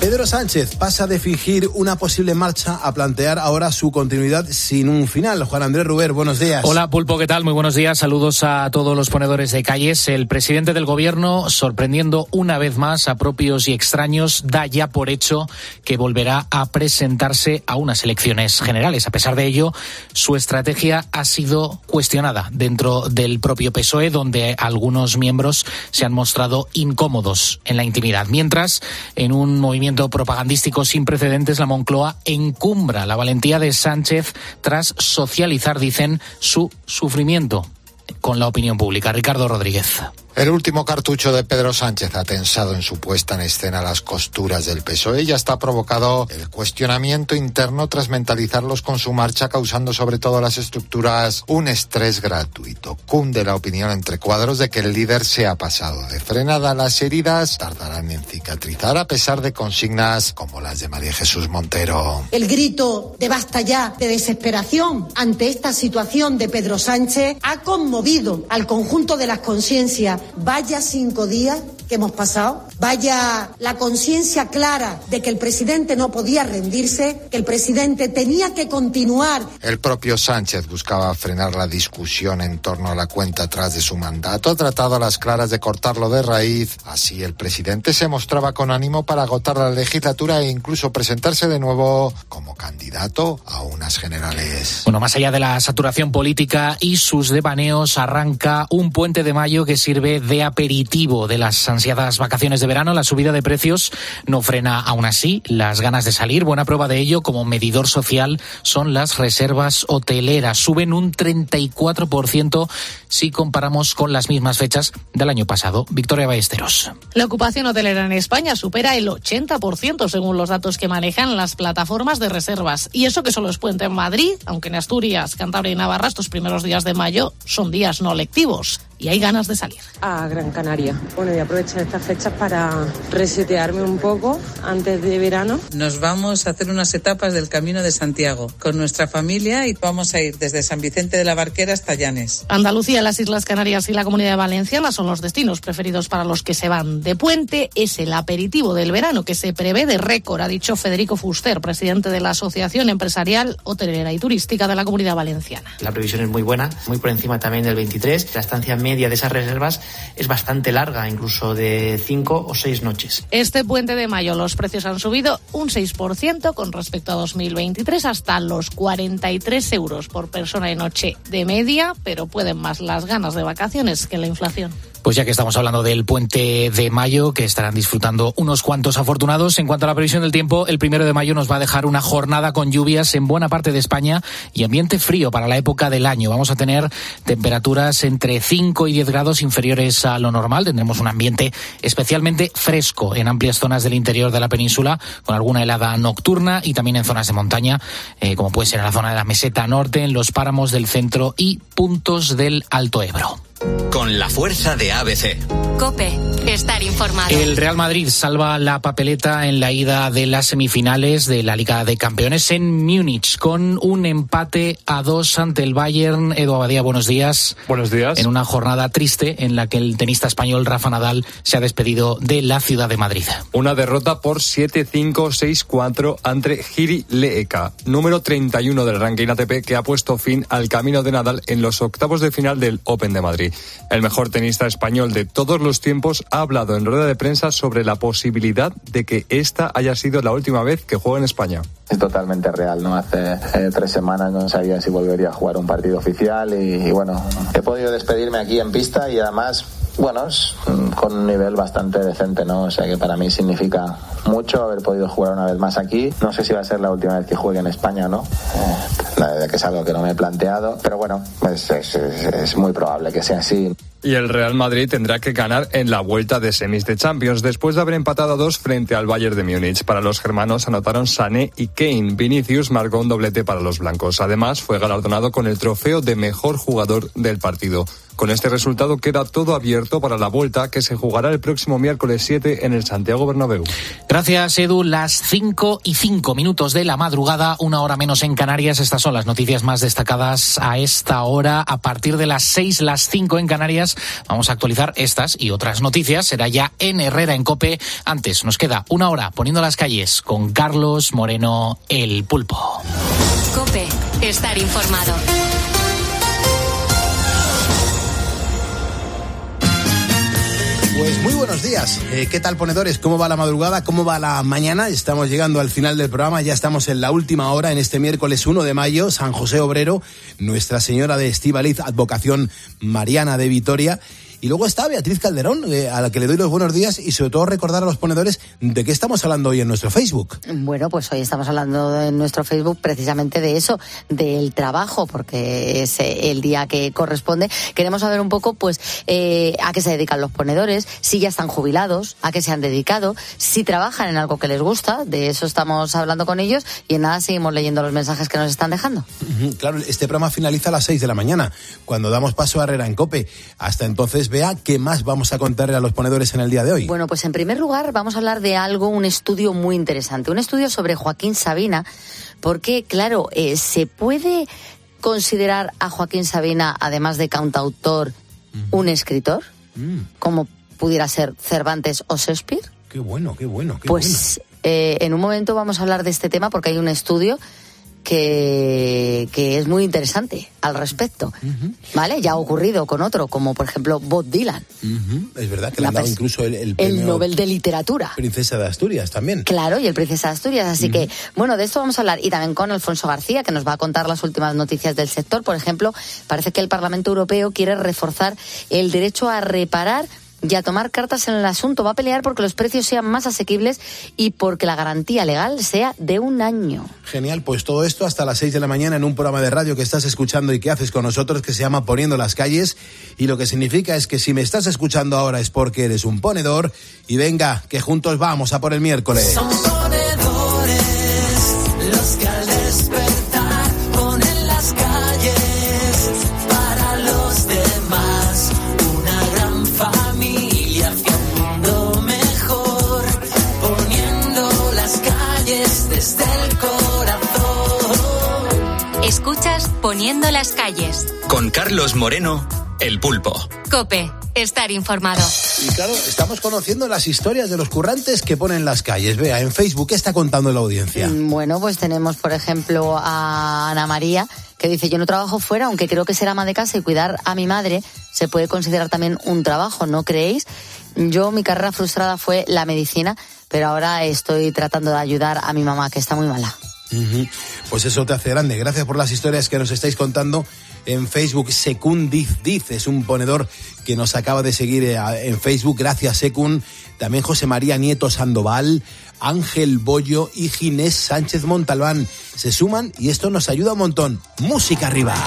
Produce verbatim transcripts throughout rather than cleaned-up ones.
Pedro Sánchez pasa de fingir una posible marcha a plantear ahora su continuidad sin un final. Juan Andrés Ruber, buenos días. Hola, Pulpo, ¿qué tal? Muy buenos días. Saludos a todos los ponedores de calles. El presidente del gobierno, sorprendiendo una vez más a propios y extraños, da ya por hecho que volverá a presentarse a unas elecciones generales. A pesar de ello, su estrategia ha sido cuestionada dentro del propio P S O E, donde algunos miembros se han mostrado incómodos en la intimidad. Mientras, en un movimiento propagandístico sin precedentes, la Moncloa encumbra la valentía de Sánchez tras socializar, dicen, su sufrimiento con la opinión pública. Ricardo Rodríguez. El último cartucho de Pedro Sánchez ha tensado en su puesta en escena las costuras del P S O E y hasta ha provocado el cuestionamiento interno tras mentalizarlos con su marcha, causando sobre todo a las estructuras un estrés gratuito. Cunde la opinión entre cuadros de que el líder se ha pasado de frenada. Las heridas tardarán en cicatrizar a pesar de consignas como las de María Jesús Montero. El grito de basta ya, de desesperación ante esta situación de Pedro Sánchez ha conmovido al conjunto de las conciencias. Vaya cinco días que hemos pasado, vaya la conciencia clara de que el presidente no podía rendirse, que el presidente tenía que continuar. El propio Sánchez buscaba frenar la discusión en torno a la cuenta atrás de su mandato, ha tratado a las claras de cortarlo de raíz. Así el presidente se mostraba con ánimo para agotar la legislatura e incluso presentarse de nuevo como candidato a unas generales. Bueno, más allá de la saturación política y sus devaneos, arranca un puente de mayo que sirve de aperitivo de las ansiadas vacaciones de verano. La subida de precios no frena aún así las ganas de salir. Buena prueba de ello, como medidor social, son las reservas hoteleras. Suben un treinta y cuatro por ciento si comparamos con las mismas fechas del año pasado. Victoria Ballesteros. La ocupación hotelera en España supera el ochenta por ciento según los datos que manejan las plataformas de reservas. Y eso que solo es puente en Madrid, aunque en Asturias, Cantabria y Navarra estos primeros días de mayo son días no lectivos. Y hay ganas de salir. A Gran Canaria. Bueno, y aprovechar estas fechas para resetearme un poco antes de verano. Nos vamos a hacer unas etapas del Camino de Santiago con nuestra familia y vamos a ir desde San Vicente de la Barquera hasta Llanes. Andalucía, las Islas Canarias y la Comunidad Valenciana son los destinos preferidos para los que se van de puente. Es el aperitivo del verano que se prevé de récord, ha dicho Federico Fuster, presidente de la Asociación Empresarial Hotelera y Turística de la Comunidad Valenciana. La previsión es muy buena, muy por encima también del veintitrés. La estancia media de esas reservas es bastante larga, incluso de cinco o seis noches. Este puente de mayo los precios han subido un seis por ciento con respecto a dos mil veintitrés, hasta los cuarenta y tres euros por persona y noche de media, pero pueden más las ganas de vacaciones que la inflación. Pues ya que estamos hablando del puente de mayo, que estarán disfrutando unos cuantos afortunados, en cuanto a la previsión del tiempo, el primero de mayo nos va a dejar una jornada con lluvias en buena parte de España y ambiente frío para la época del año. Vamos a tener temperaturas entre cinco y diez grados inferiores a lo normal. Tendremos un ambiente especialmente fresco en amplias zonas del interior de la península, con alguna helada nocturna y también en zonas de montaña, eh, como puede ser en la zona de la meseta norte, en los páramos del centro y puntos del Alto Ebro. Con la fuerza de A B C. COPE, estar informado. El Real Madrid salva la papeleta en la ida de las semifinales de la Liga de Campeones en Múnich con un empate a dos ante el Bayern. Edu Abadía, buenos días. Buenos días. En una jornada triste en la que el tenista español Rafa Nadal se ha despedido de la ciudad de Madrid. Una derrota por siete cinco seis cuatro ante Jiri Leeka, número treinta y uno del ranking A T P, que ha puesto fin al camino de Nadal en los octavos de final del Open de Madrid. El mejor tenista español de todos los tiempos ha hablado en rueda de prensa sobre la posibilidad de que esta haya sido la última vez que juega en España. Es totalmente real, ¿no? Hace eh, tres semanas no sabía si volvería a jugar un partido oficial y, y bueno, he podido despedirme aquí en pista y además, bueno, es, con un nivel bastante decente, ¿no? O sea que para mí significa mucho haber podido jugar una vez más aquí. No sé si va a ser la última vez que juegue en España, ¿no? Eh, la verdad que es algo que no me he planteado, pero bueno, pues es, es, es muy probable que sea así. Y el Real Madrid tendrá que ganar en la vuelta de semis de Champions, después de haber empatado a dos frente al Bayern de Múnich. Para los germanos anotaron Sané y Kane. Vinicius marcó un doblete para los blancos. Además, fue galardonado con el trofeo de mejor jugador del partido. Con este resultado queda todo abierto para la vuelta, que se jugará el próximo miércoles siete en el Santiago Bernabéu. Gracias, Edu. Las cinco y cinco minutos de la madrugada, una hora menos en Canarias. Estas son las noticias más destacadas a esta hora. A partir de las seis, las cinco en Canarias, más. Vamos a actualizar estas y otras noticias. Será ya en Herrera en COPE. Antes nos queda una hora poniendo las calles con Carlos Moreno, el Pulpo. COPE, estar informado. Pues muy buenos días. Eh, ¿Qué tal, ponedores? ¿Cómo va la madrugada? ¿Cómo va la mañana? Estamos llegando al final del programa. Ya estamos en la última hora en este miércoles uno de mayo. San José Obrero, Nuestra Señora de Estíbaliz, advocación mariana de Vitoria. Y luego está Beatriz Calderón, eh, a la que le doy los buenos días y sobre todo recordar a los ponedores de qué estamos hablando hoy en nuestro Facebook. Bueno, pues hoy estamos hablando en nuestro Facebook precisamente de eso, del trabajo, porque es el día que corresponde. Queremos saber un poco, pues, eh, a qué se dedican los ponedores, si ya están jubilados, a qué se han dedicado, si trabajan en algo que les gusta. De eso estamos hablando con ellos y en nada seguimos leyendo los mensajes que nos están dejando. Claro, este programa finaliza a las seis de la mañana, cuando damos paso a Herrera en COPE. Hasta entonces, Bea, ¿qué más vamos a contarle a los ponedores en el día de hoy? Bueno, pues en primer lugar vamos a hablar de algo, un estudio muy interesante, un estudio sobre Joaquín Sabina, porque, claro, eh, ¿se puede considerar a Joaquín Sabina, además de cantautor, mm. un escritor? Mm. Como pudiera ser Cervantes o Shakespeare. Qué bueno, qué bueno, qué pues bueno. Eh, en un momento vamos a hablar de este tema porque hay un estudio que, que es muy interesante al respecto, uh-huh. ¿vale? Ya ha ocurrido con otro, como por ejemplo Bob Dylan. Uh-huh. Es verdad que le han dado incluso el, el, el Nobel de Literatura. Princesa de Asturias también. Claro, y el Princesa de Asturias. Así uh-huh. que, bueno, de esto vamos a hablar. Y también con Alfonso García, que nos va a contar las últimas noticias del sector. Por ejemplo, parece que el Parlamento Europeo quiere reforzar el derecho a reparar y a tomar cartas en el asunto. Va a pelear porque los precios sean más asequibles y porque la garantía legal sea de un año. Genial, pues todo esto hasta las seis de la mañana en un programa de radio que estás escuchando y que haces con nosotros, que se llama Poniendo las Calles, y lo que significa es que si me estás escuchando ahora es porque eres un ponedor, y venga, que juntos vamos a por el miércoles. Son ponedores los que al despertar ponen las calles para los demás, una gran familia haciendo mejor, poniendo las calles desde el corazón. Escuchas Poniendo las Calles con Carlos Moreno, el Pulpo. COPE, estar informado. Y claro, estamos conociendo las historias de los currantes que ponen las calles. Vea, en Facebook, ¿qué está contando la audiencia? Bueno, pues tenemos, por ejemplo, a Ana María, que dice: yo no trabajo fuera, aunque creo que ser ama de casa y cuidar a mi madre se puede considerar también un trabajo, ¿no creéis? Yo, mi carrera frustrada fue la medicina, pero ahora estoy tratando de ayudar a mi mamá, que está muy mala. Uh-huh. Pues eso te hace grande. Gracias por las historias que nos estáis contando en Facebook. Secún Diz Diz es un ponedor que nos acaba de seguir en Facebook. Gracias, Secún. También José María Nieto Sandoval, Ángel Bollo y Ginés Sánchez Montalbán se suman y esto nos ayuda un montón. Música arriba.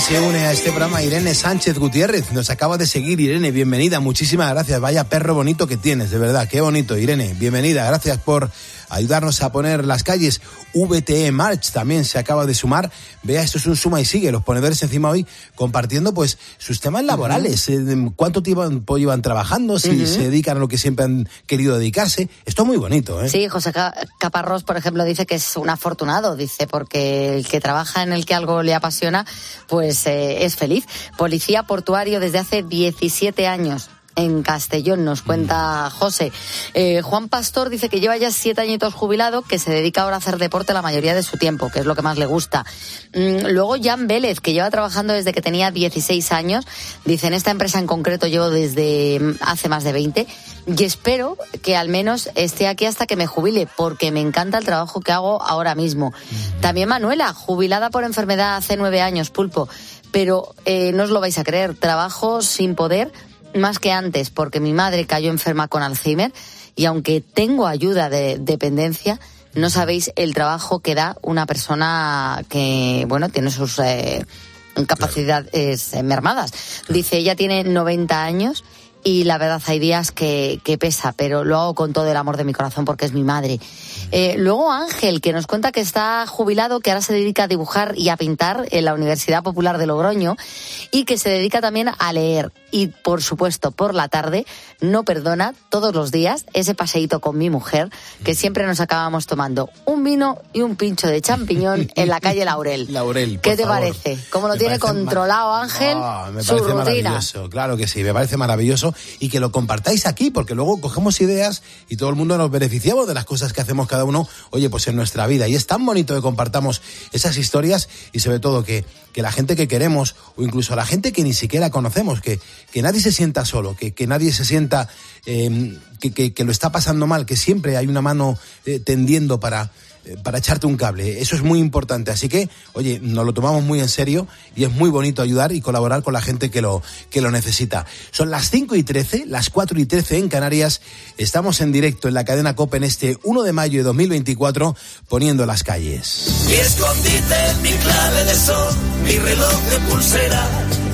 se une a este programa Irene Sánchez Gutiérrez. Nos acaba de seguir. Irene, bienvenida, muchísimas gracias. Vaya perro bonito que tienes, de verdad, qué bonito. Irene, bienvenida, gracias por ayudarnos a poner las calles. V T E March también se acaba de sumar. Vea, esto es un suma y sigue. Los ponedores encima hoy compartiendo pues sus temas laborales. Uh-huh. ¿Cuánto tiempo llevan trabajando? Si uh-huh. se dedican a lo que siempre han querido dedicarse. Esto es muy bonito, ¿eh? Sí, José Caparrós, por ejemplo, dice que es un afortunado, dice, porque el que trabaja en el que algo le apasiona, pues eh, es feliz. Policía portuario desde hace diecisiete años. En Castellón, nos cuenta José. Eh, Juan Pastor dice que lleva ya siete añitos jubilado, que se dedica ahora a hacer deporte la mayoría de su tiempo, que es lo que más le gusta. Mm, luego Jan Vélez, que lleva trabajando desde que tenía dieciséis años. Dice, en esta empresa en concreto llevo desde hace más de veinte y espero que al menos esté aquí hasta que me jubile, porque me encanta el trabajo que hago ahora mismo. También Manuela, jubilada por enfermedad hace nueve años, Pulpo. Pero eh, no os lo vais a creer, trabajo sin poder más que antes, porque mi madre cayó enferma con Alzheimer y aunque tengo ayuda de dependencia, no sabéis el trabajo que da una persona que, bueno, tiene sus eh, capacidades claro. mermadas. Dice, ella tiene noventa años y la verdad hay días que, que pesa, pero lo hago con todo el amor de mi corazón porque es mi madre. Eh, luego Ángel, que nos cuenta que está jubilado, que ahora se dedica a dibujar y a pintar en la Universidad Popular de Logroño y que se dedica también a leer. Y, por supuesto, por la tarde no perdona todos los días ese paseíto con mi mujer, que siempre nos acabamos tomando un vino y un pincho de champiñón en la calle Laurel. Laurel, ¿Qué te favor. parece? ¿Cómo lo Me tiene controlado mar... Ángel? Oh, me su parece rutina. Maravilloso, claro que sí, me parece maravilloso. Y que lo compartáis aquí, porque luego cogemos ideas y todo el mundo nos beneficiamos de las cosas que hacemos cada uno, oye, pues en nuestra vida. Y es tan bonito que compartamos esas historias y sobre todo que, que la gente que queremos o incluso la gente que ni siquiera conocemos, que, que nadie se sienta solo, que, que nadie se sienta eh, que, que, que lo está pasando mal, que siempre hay una mano eh, tendiendo para... para echarte un cable. Eso es muy importante. Así que, oye, nos lo tomamos muy en serio y es muy bonito ayudar y colaborar con la gente que lo, que lo necesita. Son las cinco y trece, las cuatro y trece en Canarias. Estamos en directo en la cadena COPE en este uno de mayo de dos mil veinticuatro, poniendo las calles. Mi escondite, mi clave de sol, mi reloj de pulsera,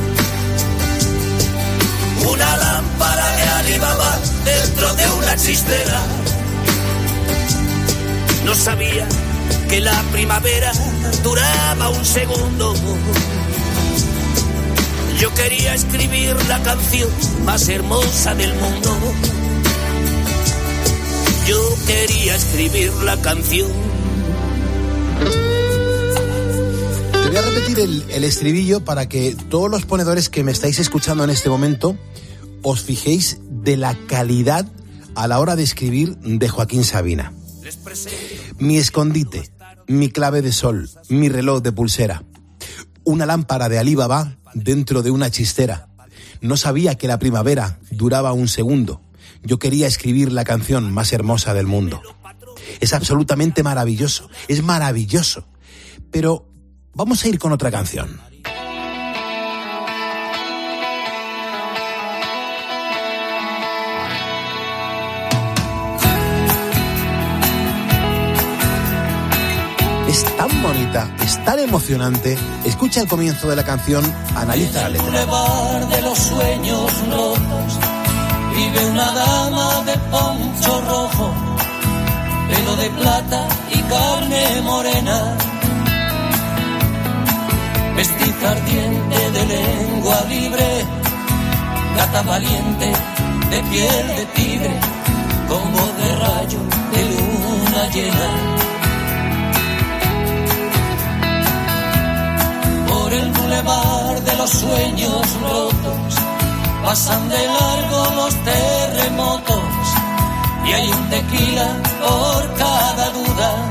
una lámpara de Alibaba dentro de una chistera. No sabía que la primavera duraba un segundo. Yo quería escribir la canción más hermosa del mundo. Yo quería escribir la canción. Te voy a repetir el, el estribillo para que todos los ponedores que me estáis escuchando en este momento os fijéis de la calidad a la hora de escribir de Joaquín Sabina. Mi escondite, mi clave de sol, mi reloj de pulsera, una lámpara de Alibaba dentro de una chistera. No sabía que la primavera duraba un segundo. Yo quería escribir la canción más hermosa del mundo. Es absolutamente maravilloso, es maravilloso. Pero vamos a ir con otra canción. Es tan bonita, es tan emocionante. Escucha el comienzo de la canción, analiza la letra. En el bulevar de los sueños rotos vive una dama de poncho rojo, pelo de plata y carne morena, mestiza ardiente de lengua libre, gata valiente de piel de tigre, con voz de rayo de luna llena. Por el bulevar de los sueños rotos pasan de largo los terremotos y hay un tequila por cada duda.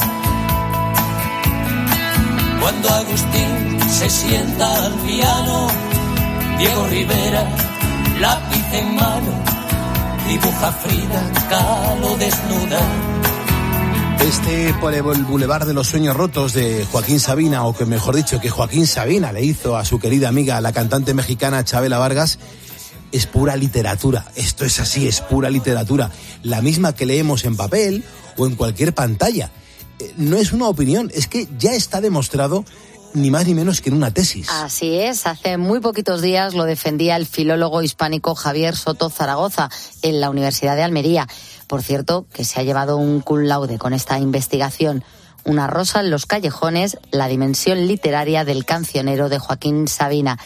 Cuando Agustín se sienta al piano, Diego Rivera, lápiz en mano, dibuja Frida Kahlo desnuda. Este por el Boulevard de los Sueños Rotos de Joaquín Sabina, o que mejor dicho, que Joaquín Sabina le hizo a su querida amiga, la cantante mexicana Chabela Vargas, es pura literatura. Esto es así, es pura literatura. La misma que leemos en papel o en cualquier pantalla. No es una opinión, es que ya está demostrado ni más ni menos que en una tesis. Así es, hace muy poquitos días lo defendía el filólogo hispánico Javier Soto Zaragoza en la Universidad de Almería. Por cierto, que se ha llevado un cum laude con esta investigación. Una rosa en los callejones, la dimensión literaria del cancionero de Joaquín Sabina.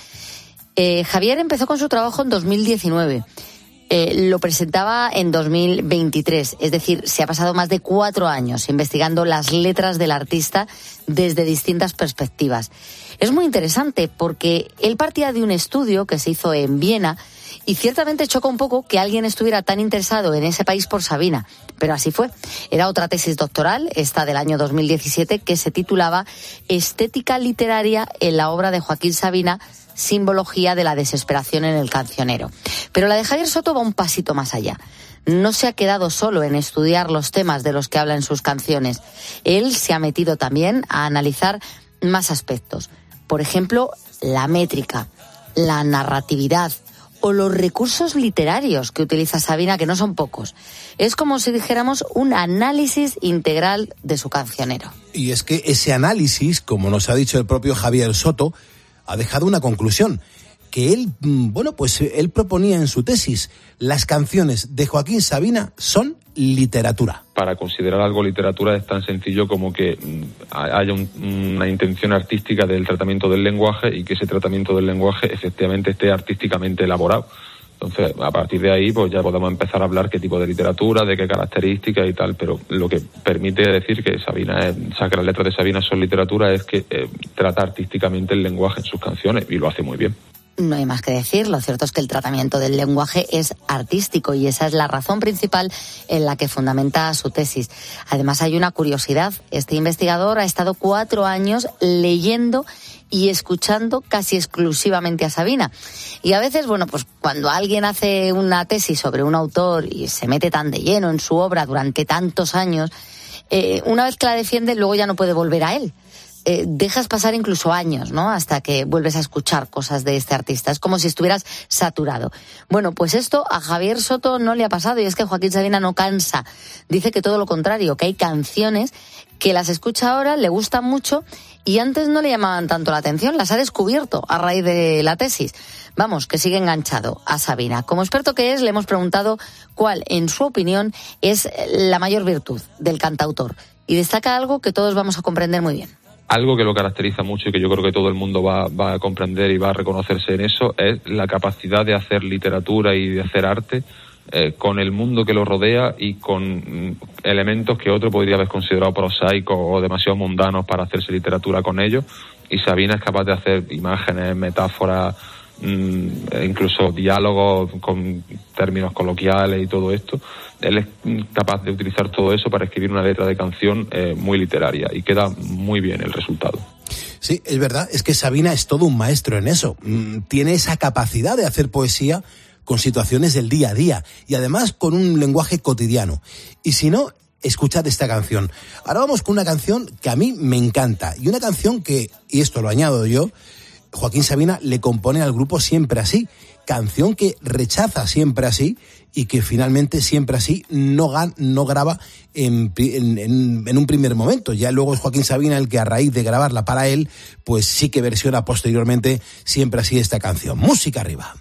Eh, Javier empezó con su trabajo en dos mil diecinueve. Eh, lo presentaba en dos mil veintitrés, es decir, se ha pasado más de cuatro años investigando las letras del artista desde distintas perspectivas. Es muy interesante porque él partía de un estudio que se hizo en Viena y ciertamente choca un poco que alguien estuviera tan interesado en ese país por Sabina, pero así fue. Era otra tesis doctoral, esta del año dos mil diecisiete, que se titulaba Estética literaria en la obra de Joaquín Sabina, simbología de la desesperación en el cancionero. Pero la de Javier Soto va un pasito más allá. No se ha quedado solo en estudiar los temas de los que habla en sus canciones. Él se ha metido también a analizar más aspectos. Por ejemplo, la métrica, la narratividad o los recursos literarios que utiliza Sabina, que no son pocos. Es como si dijéramos un análisis integral de su cancionero. Y es que ese análisis, como nos ha dicho el propio Javier Soto, ha dejado una conclusión, que él, bueno, pues él proponía en su tesis: las canciones de Joaquín Sabina son literatura. Para considerar algo literatura es tan sencillo como que haya un, una intención artística del tratamiento del lenguaje y que ese tratamiento del lenguaje efectivamente esté artísticamente elaborado. Entonces, a partir de ahí, pues ya podemos empezar a hablar qué tipo de literatura, de qué características y tal, pero lo que permite decir que Sabina, es, o sea, que las letras de Sabina son literatura es que eh, trata artísticamente el lenguaje en sus canciones y lo hace muy bien. No hay más que decir, lo cierto es que el tratamiento del lenguaje es artístico y esa es la razón principal en la que fundamenta su tesis. Además, hay una curiosidad: este investigador ha estado cuatro años leyendo y escuchando casi exclusivamente a Sabina. Y a veces, bueno, pues cuando alguien hace una tesis sobre un autor y se mete tan de lleno en su obra durante tantos años, eh, una vez que la defiende, luego ya no puede volver a él. Eh, dejas pasar incluso años, ¿no?, hasta que vuelves a escuchar cosas de este artista. Es como si estuvieras saturado. Bueno, pues esto a Javier Soto no le ha pasado, y es que Joaquín Sabina no cansa. Dice que todo lo contrario, que hay canciones que las escucha ahora, le gustan mucho y antes no le llamaban tanto la atención, las ha descubierto a raíz de la tesis. Vamos, que sigue enganchado a Sabina. Como experto que es, le hemos preguntado cuál, en su opinión, es la mayor virtud del cantautor, y destaca algo que todos vamos a comprender muy bien. Algo que lo caracteriza mucho y que yo creo que todo el mundo va, va a comprender y va a reconocerse en eso es la capacidad de hacer literatura y de hacer arte eh, con el mundo que lo rodea y con mm, elementos que otro podría haber considerado prosaicos o demasiado mundanos para hacerse literatura con ellos. Y Sabina es capaz de hacer imágenes, metáforas, mm, incluso diálogos con términos coloquiales y todo esto. Él es capaz de utilizar todo eso para escribir una letra de canción eh, muy literaria y queda muy bien el resultado. Sí, es verdad, es que Sabina es todo un maestro en eso. Tiene esa capacidad de hacer poesía con situaciones del día a día y además con un lenguaje cotidiano. Y si no, escuchad esta canción. Ahora vamos con una canción que a mí me encanta y una canción que, y esto lo añado yo, Joaquín Sabina le compone al grupo Siempre Así, canción que rechaza Siempre Así y que finalmente Siempre Así no, gan, no graba en, en, en, en un primer momento. Ya luego es Joaquín Sabina el que, a raíz de grabarla para él, pues sí que versiona posteriormente Siempre Así esta canción. Música arriba.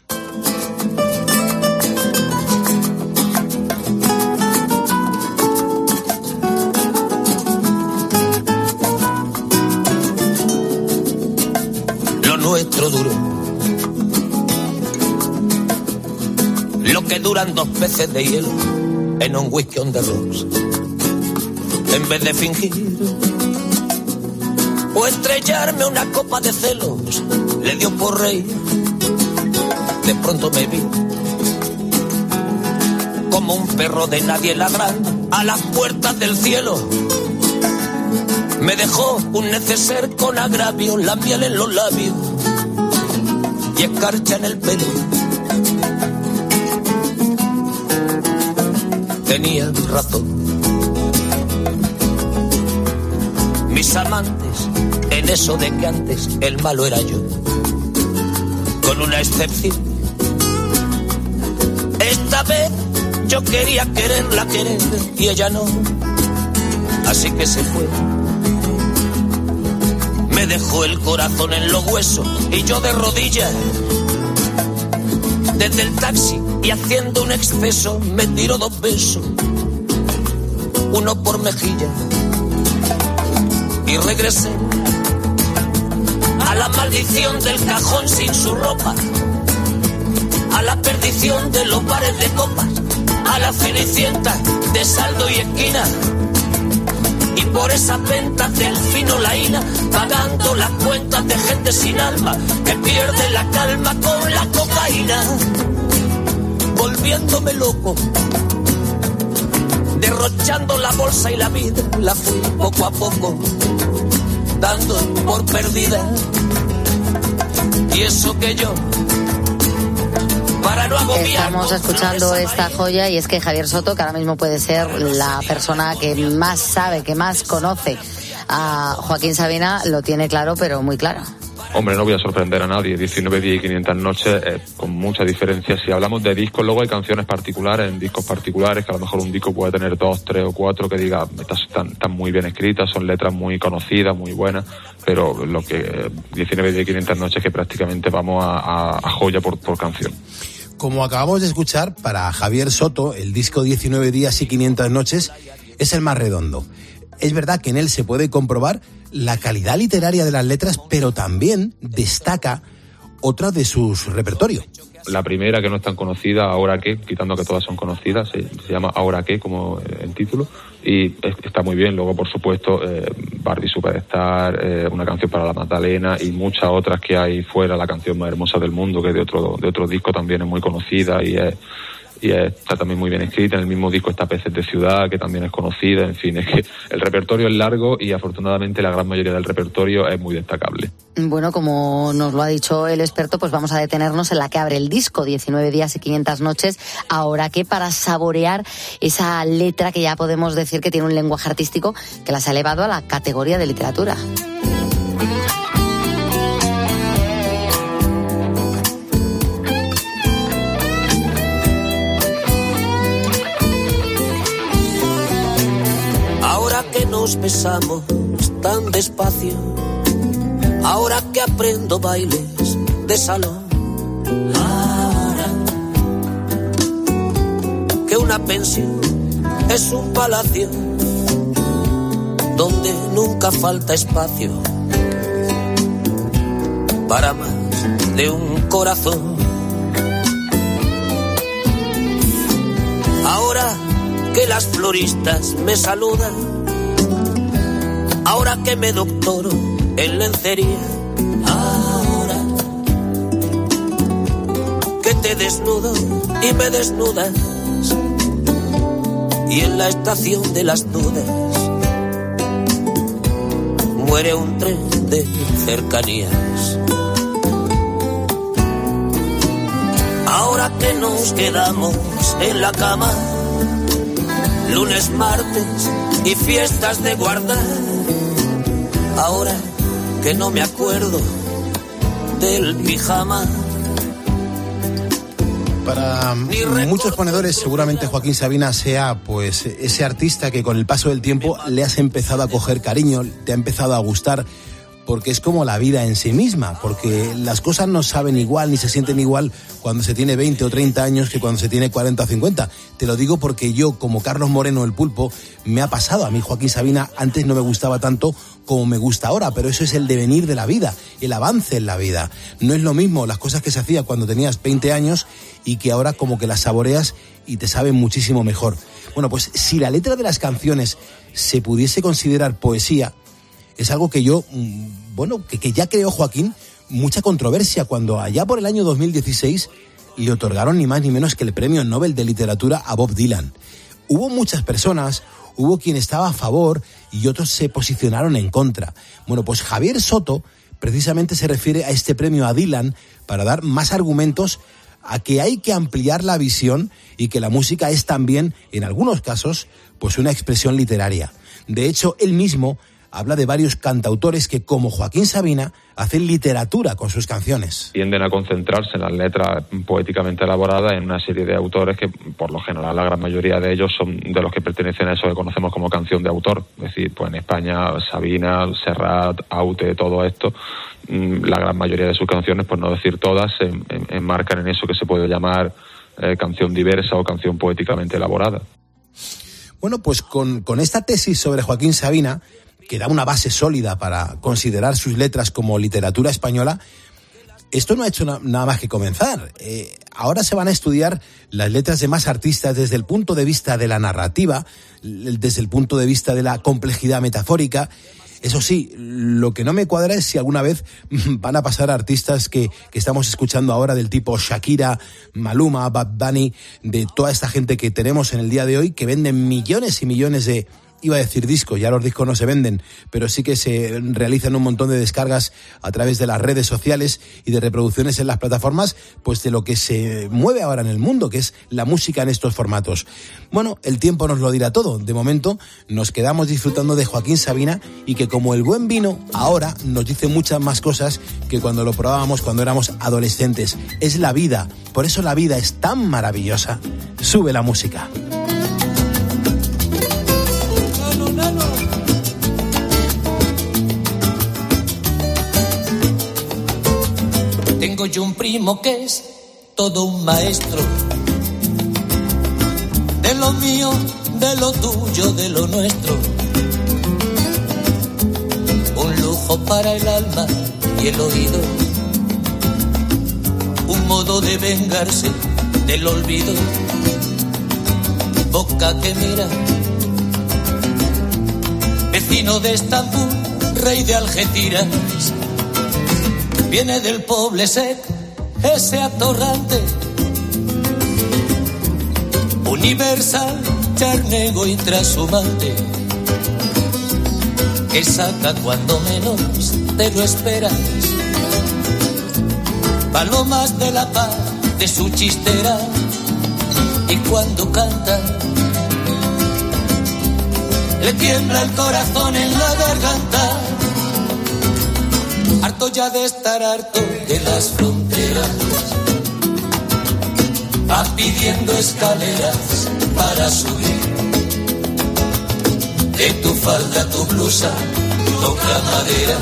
Lo nuestro duro, lo que duran dos peces de hielo en un whisky on the rocks. En vez de fingir o estrellarme una copa de celos, le dio por reír. De pronto me vi como un perro de nadie ladrando a las puertas del cielo. Me dejó un neceser con agravio, la miel en los labios y escarcha en el pelo. Tenía razón. Mis amantes, en eso de que antes el malo era yo, con una excepción. Esta vez yo quería quererla querer y ella no, así que se fue. me dejó el corazón en los huesos y yo de rodillas. Desde el taxi y haciendo un exceso me tiró dos besos, uno por mejilla, y regresé a la maldición del cajón sin su ropa, a la perdición de los bares de copas, a la cenicienta de saldo y esquina, y por esas ventas del fino laína, pagando las cuentas de gente sin alma que pierde la calma con la cocaína, volviéndome loco, derrochando la bolsa y la vida, la fui poco a poco dando por perdida. Y eso que yo, para no agobiar. Estamos escuchando esta joya y es que Javier Soto, que ahora mismo puede ser la persona que más sabe, que más conoce a Joaquín Sabina, lo tiene claro, pero muy claro. Hombre, no voy a sorprender a nadie, diecinueve días y quinientas noches, eh, con mucha diferencia. Si hablamos de discos, luego hay canciones particulares, en discos particulares, que a lo mejor un disco puede tener dos, tres o cuatro, que diga, están, están muy bien escritas, son letras muy conocidas, muy buenas, pero lo que diecinueve días y quinientas noches, que prácticamente vamos a, a, a joya por, por canción. Como acabamos de escuchar, para Javier Soto, el disco diecinueve días y quinientas noches es el más redondo. Es verdad que en él se puede comprobar la calidad literaria de las letras, pero también destaca otra de sus repertorios. La primera, que no es tan conocida, Ahora qué, quitando que todas son conocidas, se, se llama Ahora qué, como el título, y es, está muy bien. Luego, por supuesto, eh, Barbie Superstar, eh, una canción para la Magdalena y muchas otras que hay fuera, la canción más hermosa del mundo, que de otro, de otro disco también es muy conocida y es... y está también muy bien escrita. En el mismo disco está Peces de Ciudad, que también es conocida. En fin, es que el repertorio es largo y afortunadamente la gran mayoría del repertorio es muy destacable. Bueno, como nos lo ha dicho el experto, pues vamos a detenernos en la que abre el disco, diecinueve días y quinientas noches, Ahora qué, para saborear esa letra que ya podemos decir que tiene un lenguaje artístico que las ha elevado a la categoría de literatura. Que nos besamos tan despacio, ahora que aprendo bailes de salón, ahora que una pensión es un palacio donde nunca falta espacio para más de un corazón. Ahora que las floristas me saludan, ahora que me doctoro en lencería, ahora que te desnudo y me desnudas, y en la estación de las dudas muere un tren de cercanías. Ahora que nos quedamos en la cama, lunes, martes y fiestas de guardar, ahora que no me acuerdo del pijama. Para muchos ponedores, seguramente Joaquín Sabina sea pues ese artista que con el paso del tiempo le has empezado a coger cariño, te ha empezado a gustar, porque es como la vida en sí misma, porque las cosas no saben igual ni se sienten igual cuando se tiene veinte o treinta años que cuando se tiene cuarenta o cincuenta. Te lo digo porque yo, como Carlos Moreno, el Pulpo, me ha pasado. A mí Joaquín Sabina antes no me gustaba tanto como me gusta ahora, pero eso es el devenir de la vida, el avance en la vida. No es lo mismo las cosas que se hacían cuando tenías veinte años y que ahora como que las saboreas y te saben muchísimo mejor. Bueno, pues si la letra de las canciones se pudiese considerar poesía, es algo que yo, bueno, que, que ya creó Joaquín mucha controversia cuando allá por el año dos mil dieciséis le otorgaron ni más ni menos que el Premio Nobel de Literatura a Bob Dylan. Hubo muchas personas, hubo quien estaba a favor y otros se posicionaron en contra. Bueno, pues Javier Soto precisamente se refiere a este premio a Dylan para dar más argumentos a que hay que ampliar la visión y que la música es también, en algunos casos, pues una expresión literaria. De hecho, él mismo habla de varios cantautores que, como Joaquín Sabina, hacen literatura con sus canciones. Tienden a concentrarse en las letras poéticamente elaboradas en una serie de autores que, por lo general, la gran mayoría de ellos son de los que pertenecen a eso que conocemos como canción de autor. Es decir, pues en España, Sabina, Serrat, Aute, todo esto, la gran mayoría de sus canciones, por no decir todas, se enmarcan en eso que se puede llamar eh, canción diversa o canción poéticamente elaborada. Bueno, pues con, con esta tesis sobre Joaquín Sabina, que da una base sólida para considerar sus letras como literatura española, esto no ha hecho na- nada más que comenzar. Eh, ahora se van a estudiar las letras de más artistas desde el punto de vista de la narrativa, desde el punto de vista de la complejidad metafórica. Eso sí, lo que no me cuadra es si alguna vez van a pasar artistas que, que estamos escuchando ahora, del tipo Shakira, Maluma, Bad Bunny, de toda esta gente que tenemos en el día de hoy, que venden millones y millones de... Iba a decir discos, ya los discos no se venden, pero sí que se realizan un montón de descargas a través de las redes sociales y de reproducciones en las plataformas, pues de lo que se mueve ahora en el mundo, que es la música en estos formatos. Bueno, el tiempo nos lo dirá todo. De momento nos quedamos disfrutando de Joaquín Sabina, y que, como el buen vino, ahora nos dice muchas más cosas que cuando lo probábamos cuando éramos adolescentes. Es la vida, por eso la vida es tan maravillosa. Sube la música. Tengo yo un primo que es todo un maestro de lo mío, de lo tuyo, de lo nuestro. Un lujo para el alma y el oído, un modo de vengarse del olvido. Boca que mira, vecino de Estambul, rey de Algeciras. Viene del Poble Sec, ese atorrante, universal, charnego y trashumante, que saca cuando menos te lo esperas palomas de la paz de su chistera, y cuando canta le tiembla el corazón en la garganta. Harto ya de estar harto de las fronteras, va pidiendo escaleras para subir. De tu falda, tu blusa, toca madera.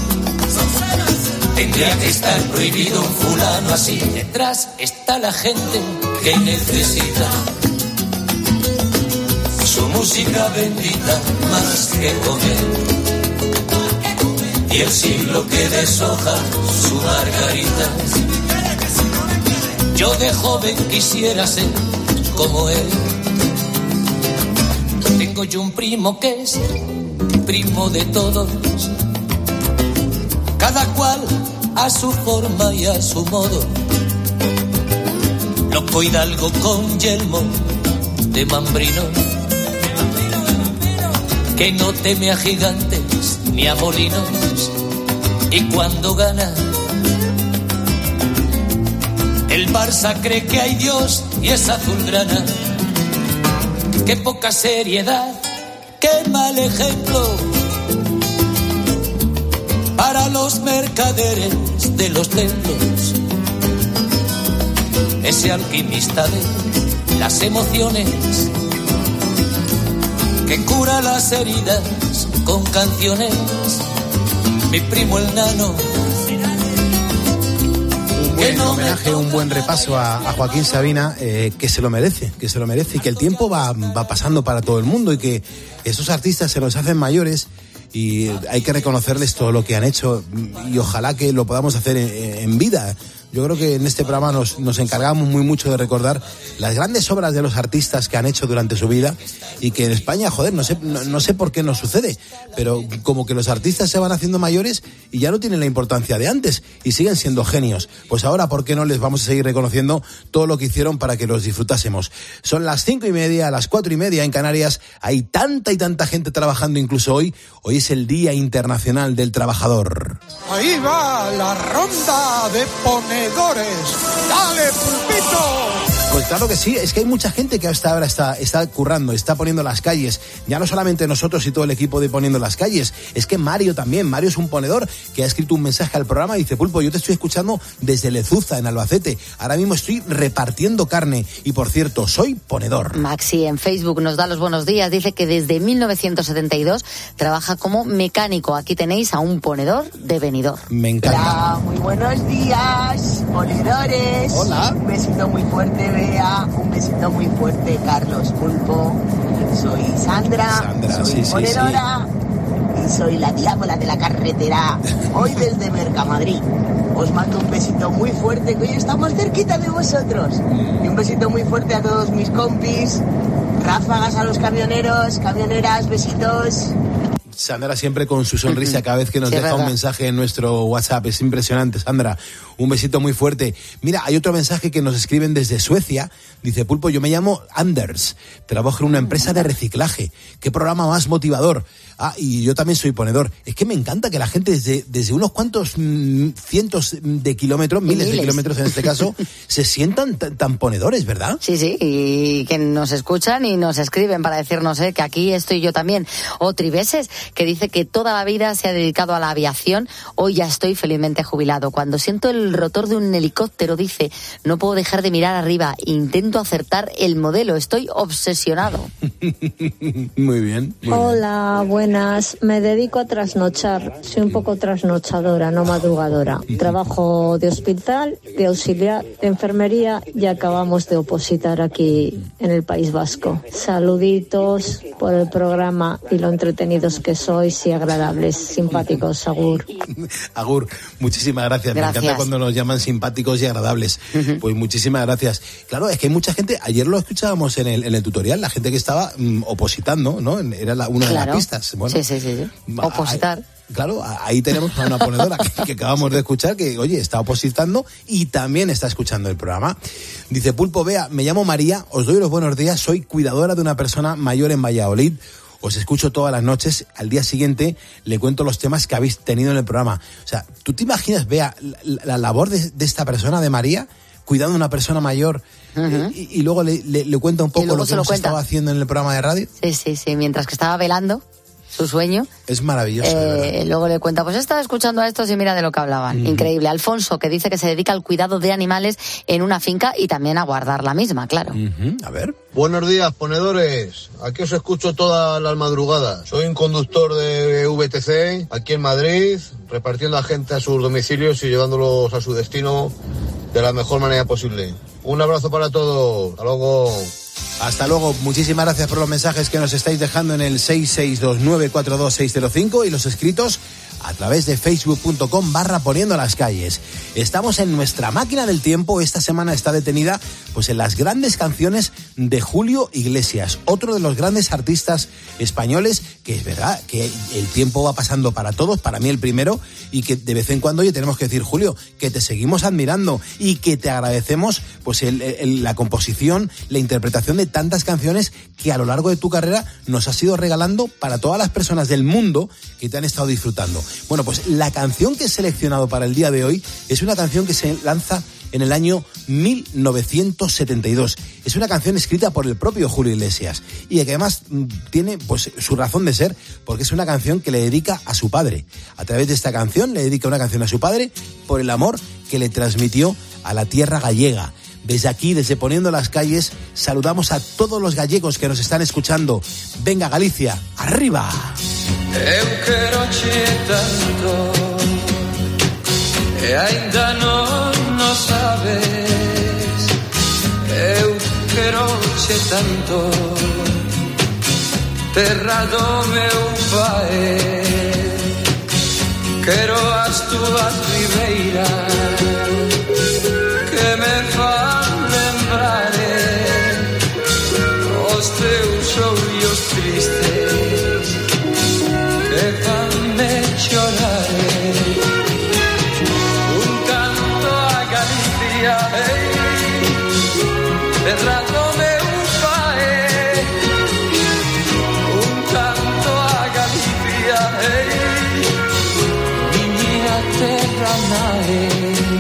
Tendría que estar prohibido un fulano así. Detrás está la gente que necesita su música bendita más que comer. Y el siglo que deshoja su margarita. Yo de joven quisiera ser como él. Tengo yo un primo que es primo de todos, cada cual a su forma y a su modo. Loco hidalgo con yelmo de mambrino, que no teme a gigantes ni a molinos, y cuando gana el Barça cree que hay Dios y es azulgrana. Qué poca seriedad, qué mal ejemplo para los mercaderes de los templos. Ese alquimista de las emociones, que cura las heridas con canciones. Mi primo el nano. Un buen homenaje, un buen repaso a, a Joaquín Sabina, eh, que se lo merece, que se lo merece, y que el tiempo va, va pasando para todo el mundo, y que esos artistas se nos hacen mayores y hay que reconocerles todo lo que han hecho, y ojalá que lo podamos hacer en, en vida. Yo creo que en este programa nos, nos encargamos muy mucho de recordar las grandes obras de los artistas que han hecho durante su vida, y que en España, joder, no sé, no, no sé por qué nos sucede, pero como que los artistas se van haciendo mayores y ya no tienen la importancia de antes y siguen siendo genios. Pues ahora, ¿por qué no les vamos a seguir reconociendo todo lo que hicieron para que los disfrutásemos? Son las cinco y media, las cuatro y media en Canarias. Hay tanta y tanta gente trabajando incluso hoy. Hoy es el Día Internacional del Trabajador. Ahí va la ronda de poner ponedores. ¡Dale, pulpito! Pues claro que sí, es que hay mucha gente que hasta ahora está, está currando, está poniendo las calles. Ya no solamente nosotros y todo el equipo de Poniendo las Calles, es que Mario también. Mario es un ponedor que ha escrito un mensaje al programa y dice: Pulpo, yo te estoy escuchando desde Lezuza, en Albacete. Ahora mismo estoy repartiendo carne y, por cierto, soy ponedor. Maxi en Facebook nos da los buenos días. Dice que desde mil novecientos setenta y dos trabaja como mecánico. Aquí tenéis a un ponedor de Benidorm. Me encanta. Hola, muy buenos días, ponedores. Hola. Un besito muy fuerte, Bea. Un besito muy fuerte, Carlos Pulpo. Soy Sandra, Sandra soy sí, ponedora sí, sí. y soy la diabla de la carretera. Hoy desde Mercamadrid. Os mando un besito muy fuerte, que hoy estamos cerquita de vosotros. Y un besito muy fuerte a todos mis compis. Ráfagas a los camioneros, camioneras, besitos. Sandra siempre con su sonrisa cada vez que nos Sí, deja verdad. un mensaje en nuestro WhatsApp. Es impresionante, Sandra. Un besito muy fuerte. Mira, hay otro mensaje que nos escriben desde Suecia. Dice: Pulpo, yo me llamo Anders. Trabajo en una empresa de reciclaje. ¿Qué programa más motivador? Ah, y yo también soy ponedor. Es que me encanta que la gente desde, desde unos cuantos mm, cientos de kilómetros, miles, Miles. de kilómetros en este caso, se sientan tan, tan ponedores, ¿verdad? Sí, sí, y que nos escuchan y nos escriben para decirnos eh, que aquí estoy yo también. O Triveses, que dice que toda la vida se ha dedicado a la aviación, hoy ya estoy felizmente jubilado. Cuando siento el rotor de un helicóptero, dice, no puedo dejar de mirar arriba, intento acertar el modelo, estoy obsesionado. Muy bien. Muy Hola, buenas. Me dedico a trasnochar. Soy un poco trasnochadora, no madrugadora. Trabajo de hospital, de auxiliar de enfermería y acabamos de opositar aquí en el País Vasco. Saluditos por el programa y lo entretenidos que sois y agradables, simpáticos, agur. Agur, muchísimas gracias. Gracias. Me encanta cuando nos llaman simpáticos y agradables. Uh-huh. Pues muchísimas gracias. Claro, es que hay mucha gente, ayer lo escuchábamos en el, en el tutorial, la gente que estaba mm, opositando, ¿no? Era la, una Claro. de las pistas. Bueno, sí, sí, sí, sí. Opositar. Ahí, claro, ahí tenemos a una ponedora que, que acabamos de escuchar que, oye, está opositando y también está escuchando el programa. Dice: Pulpo, Bea, me llamo María, os doy los buenos días, soy cuidadora de una persona mayor en Valladolid. Os escucho todas las noches, al día siguiente le cuento los temas que habéis tenido en el programa. O sea, ¿tú te imaginas, Bea, la, la labor de, de esta persona, de María, cuidando a una persona mayor, uh-huh. eh, y, y luego le, le, le cuenta un poco lo que lo hemos cuenta. estado haciendo en el programa de radio? Sí, sí, sí, mientras que estaba velando su sueño. Es maravilloso. Eh, luego le cuenta, pues estaba escuchando a estos y mira de lo que hablaban. Mm. Increíble. Alfonso, que dice que se dedica al cuidado de animales en una finca y también a guardar la misma, claro. Uh-huh. A ver. Buenos días, ponedores. Aquí os escucho todas las madrugadas. Soy un conductor de V T C aquí en Madrid, repartiendo a gente a sus domicilios y llevándolos a su destino de la mejor manera posible. Un abrazo para todos. Hasta luego. Hasta luego, muchísimas gracias por los mensajes que nos estáis dejando en el seis seis dos nueve cuatro dos seis cero cinco y los escritos a través de facebook.com barra Poniendo las Calles. Estamos en nuestra máquina del tiempo. Esta semana está detenida pues en las grandes canciones de Julio Iglesias, otro de los grandes artistas españoles, que es verdad que el tiempo va pasando para todos, para mí el primero, y que de vez en cuando oye, tenemos que decir, Julio, que te seguimos admirando y que te agradecemos pues el, el, la composición, la interpretación de tantas canciones que a lo largo de tu carrera nos has ido regalando para todas las personas del mundo que te han estado disfrutando. Bueno, pues la canción que he seleccionado para el día de hoy es una canción que se lanza en el año mil novecientos setenta y dos. Es una canción escrita por el propio Julio Iglesias y que además tiene pues su razón de ser, porque es una canción que le dedica a su padre. A través de esta canción le dedica una canción a su padre por el amor que le transmitió a la tierra gallega. Desde aquí, desde Poniendo las Calles, saludamos a todos los gallegos que nos están escuchando. Venga, Galicia, arriba. Eu queroche tanto e ainda non o sabes. Eu queroche tanto, terra do meu pai. Quero as túas ribeiras que me fan lembrar os teus ollos tristes que fanme chorar. Un canto a Galicia, hey, terra do meu pai. Un canto a Galicia, hey, miña terra nae.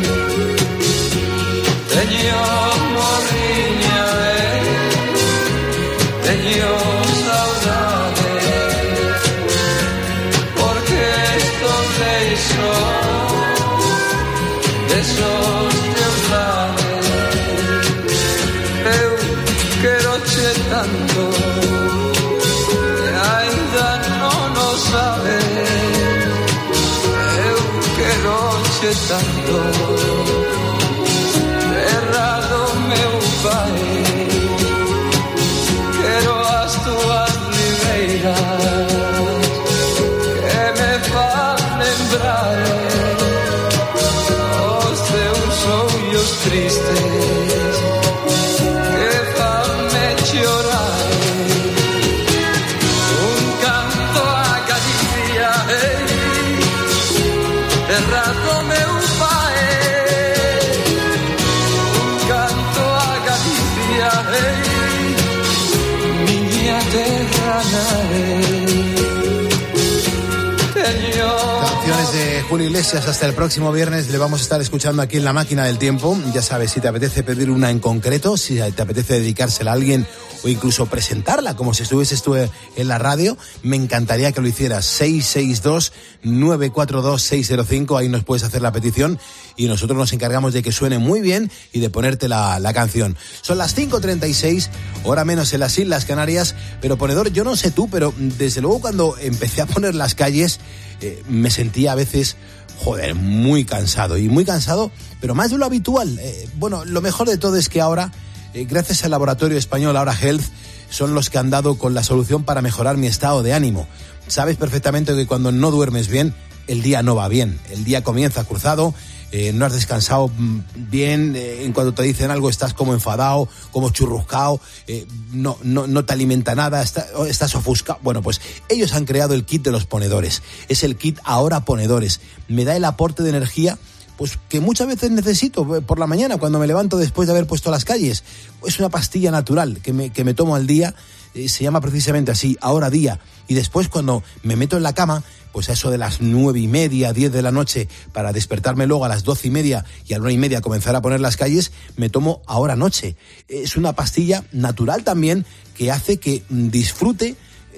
che me fan lembrare os teus ollos tristes que fanme llorare. Un canto a Galicia, hey, errado meu pai. Un canto a Galicia, hey, miña terra nare. Canciones de Julio Iglesias. Hasta el próximo viernes le vamos a estar escuchando aquí en La Máquina del Tiempo. Ya sabes, si te apetece pedir una en concreto, si te apetece dedicársela a alguien o incluso presentarla como si estuvieses tú en la radio, me encantaría que lo hicieras. seis seis dos, nueve cuatro dos, seis cero cinco, ahí nos puedes hacer la petición y nosotros nos encargamos de que suene muy bien y de ponerte la, la canción. Son las cinco treinta y seis, hora menos en las Islas Canarias, pero ponedor, yo no sé tú, pero desde luego cuando empecé a poner las calles eh, me sentía a veces, joder, muy cansado y muy cansado, pero más de lo habitual. Eh, bueno, lo mejor de todo es que ahora, eh, gracias al laboratorio español Ahora Health, son los que han dado con la solución para mejorar mi estado de ánimo. Sabes perfectamente que cuando no duermes bien, el día no va bien. El día comienza cruzado, eh, no has descansado bien, eh, en cuanto te dicen algo estás como enfadado, como churruscado, eh, no, no, no te alimenta nada, está, estás ofuscado. Bueno, pues ellos han creado el kit de los ponedores. Es el kit Ahora Ponedores. Me da el aporte de energía pues que muchas veces necesito por la mañana cuando me levanto después de haber puesto las calles. Es una pastilla natural que me, que me tomo al día, eh, se llama precisamente así, Ahora Día. Y después cuando me meto en la cama, pues a eso de las nueve y media, diez de la noche, para despertarme luego a las doce y media y a la una y media comenzar a poner las calles, me tomo Ahora Noche. Es una pastilla natural también que hace que disfrute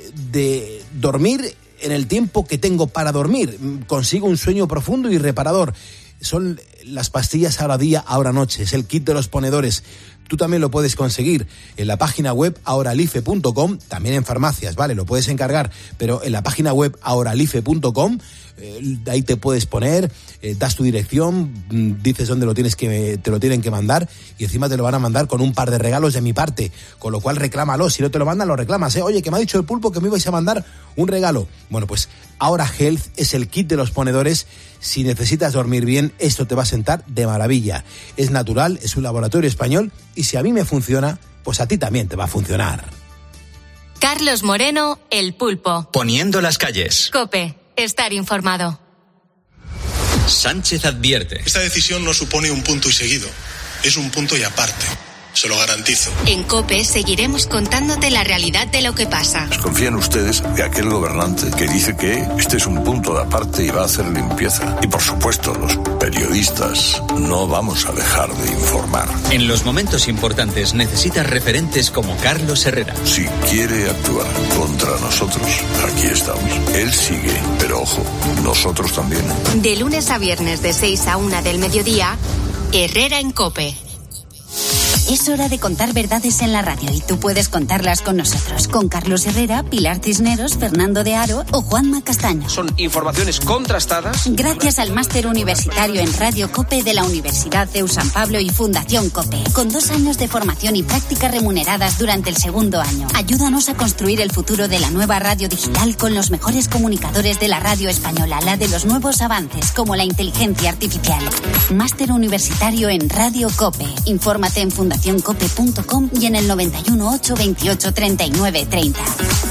de dormir en el tiempo que tengo para dormir. Consigo un sueño profundo y reparador. Son las pastillas Ahora Día, Ahora Noche. Es el kit de los ponedores. Tú también lo puedes conseguir en la página web ahoralife punto com, también en farmacias, ¿vale? Lo puedes encargar, pero en la página web ahoralife punto com, eh, ahí te puedes poner, eh, das tu dirección, dices dónde lo tienes que, te lo tienen que mandar y encima te lo van a mandar con un par de regalos de mi parte, con lo cual reclámalo. Si no te lo mandan, lo reclamas, ¿eh? Oye, que me ha dicho el pulpo que me ibais a mandar un regalo. Bueno, pues Ahora Health es el kit de los ponedores. Si necesitas dormir bien, esto te va a sentar de maravilla. Es natural, es un laboratorio español y si a mí me funciona, pues a ti también te va a funcionar. Carlos Moreno, El Pulpo. Poniendo las calles. COPE, estar informado. Sánchez advierte. Esta decisión no supone un punto y seguido, es un punto y aparte. Se lo garantizo. En COPE seguiremos contándote la realidad de lo que pasa. Desconfían ustedes de aquel gobernante que dice que este es un punto de aparte y va a hacer limpieza. Y por supuesto, los periodistas no vamos a dejar de informar. En los momentos importantes necesitas referentes como Carlos Herrera. Si quiere actuar contra nosotros, aquí estamos. Él sigue, pero ojo, nosotros también. De lunes a viernes de seis a una del mediodía, Herrera en COPE. Es hora de contar verdades en la radio y tú puedes contarlas con nosotros, con Carlos Herrera, Pilar Cisneros, Fernando de Aro o Juanma Castaño. Son informaciones contrastadas. Gracias al máster universitario en Radio COPE de la Universidad C E U San Pablo y Fundación COPE, con dos años de formación y práctica remuneradas durante el segundo año. Ayúdanos a construir el futuro de la nueva radio digital con los mejores comunicadores de la radio española, la de los nuevos avances como la inteligencia artificial. Máster universitario en Radio COPE. Infórmate en fundación cope punto com y en el noventa y uno, ocho, veintiocho, treinta y nueve, treinta.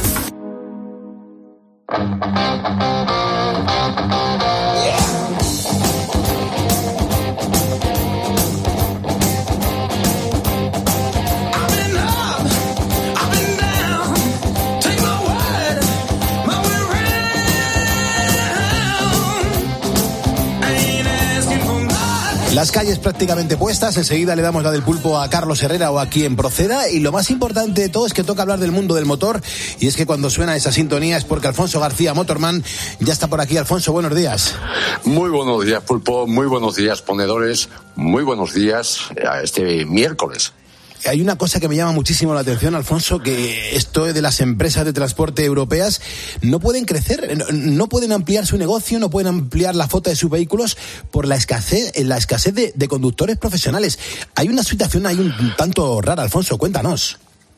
Las calles prácticamente puestas, enseguida le damos la del pulpo a Carlos Herrera o a quien proceda, y lo más importante de todo es que toca hablar del mundo del motor, y es que cuando suena esa sintonía es porque Alfonso García, Motorman, ya está por aquí. Alfonso, buenos días. Muy buenos días, pulpo, muy buenos días, ponedores, muy buenos días a este miércoles. Hay una cosa que me llama muchísimo la atención, Alfonso, que esto de las empresas de transporte europeas no pueden crecer, no, no pueden ampliar su negocio, no pueden ampliar la flota de sus vehículos por la escasez, la escasez de, de conductores profesionales. Hay una situación ahí un tanto rara, Alfonso, cuéntanos.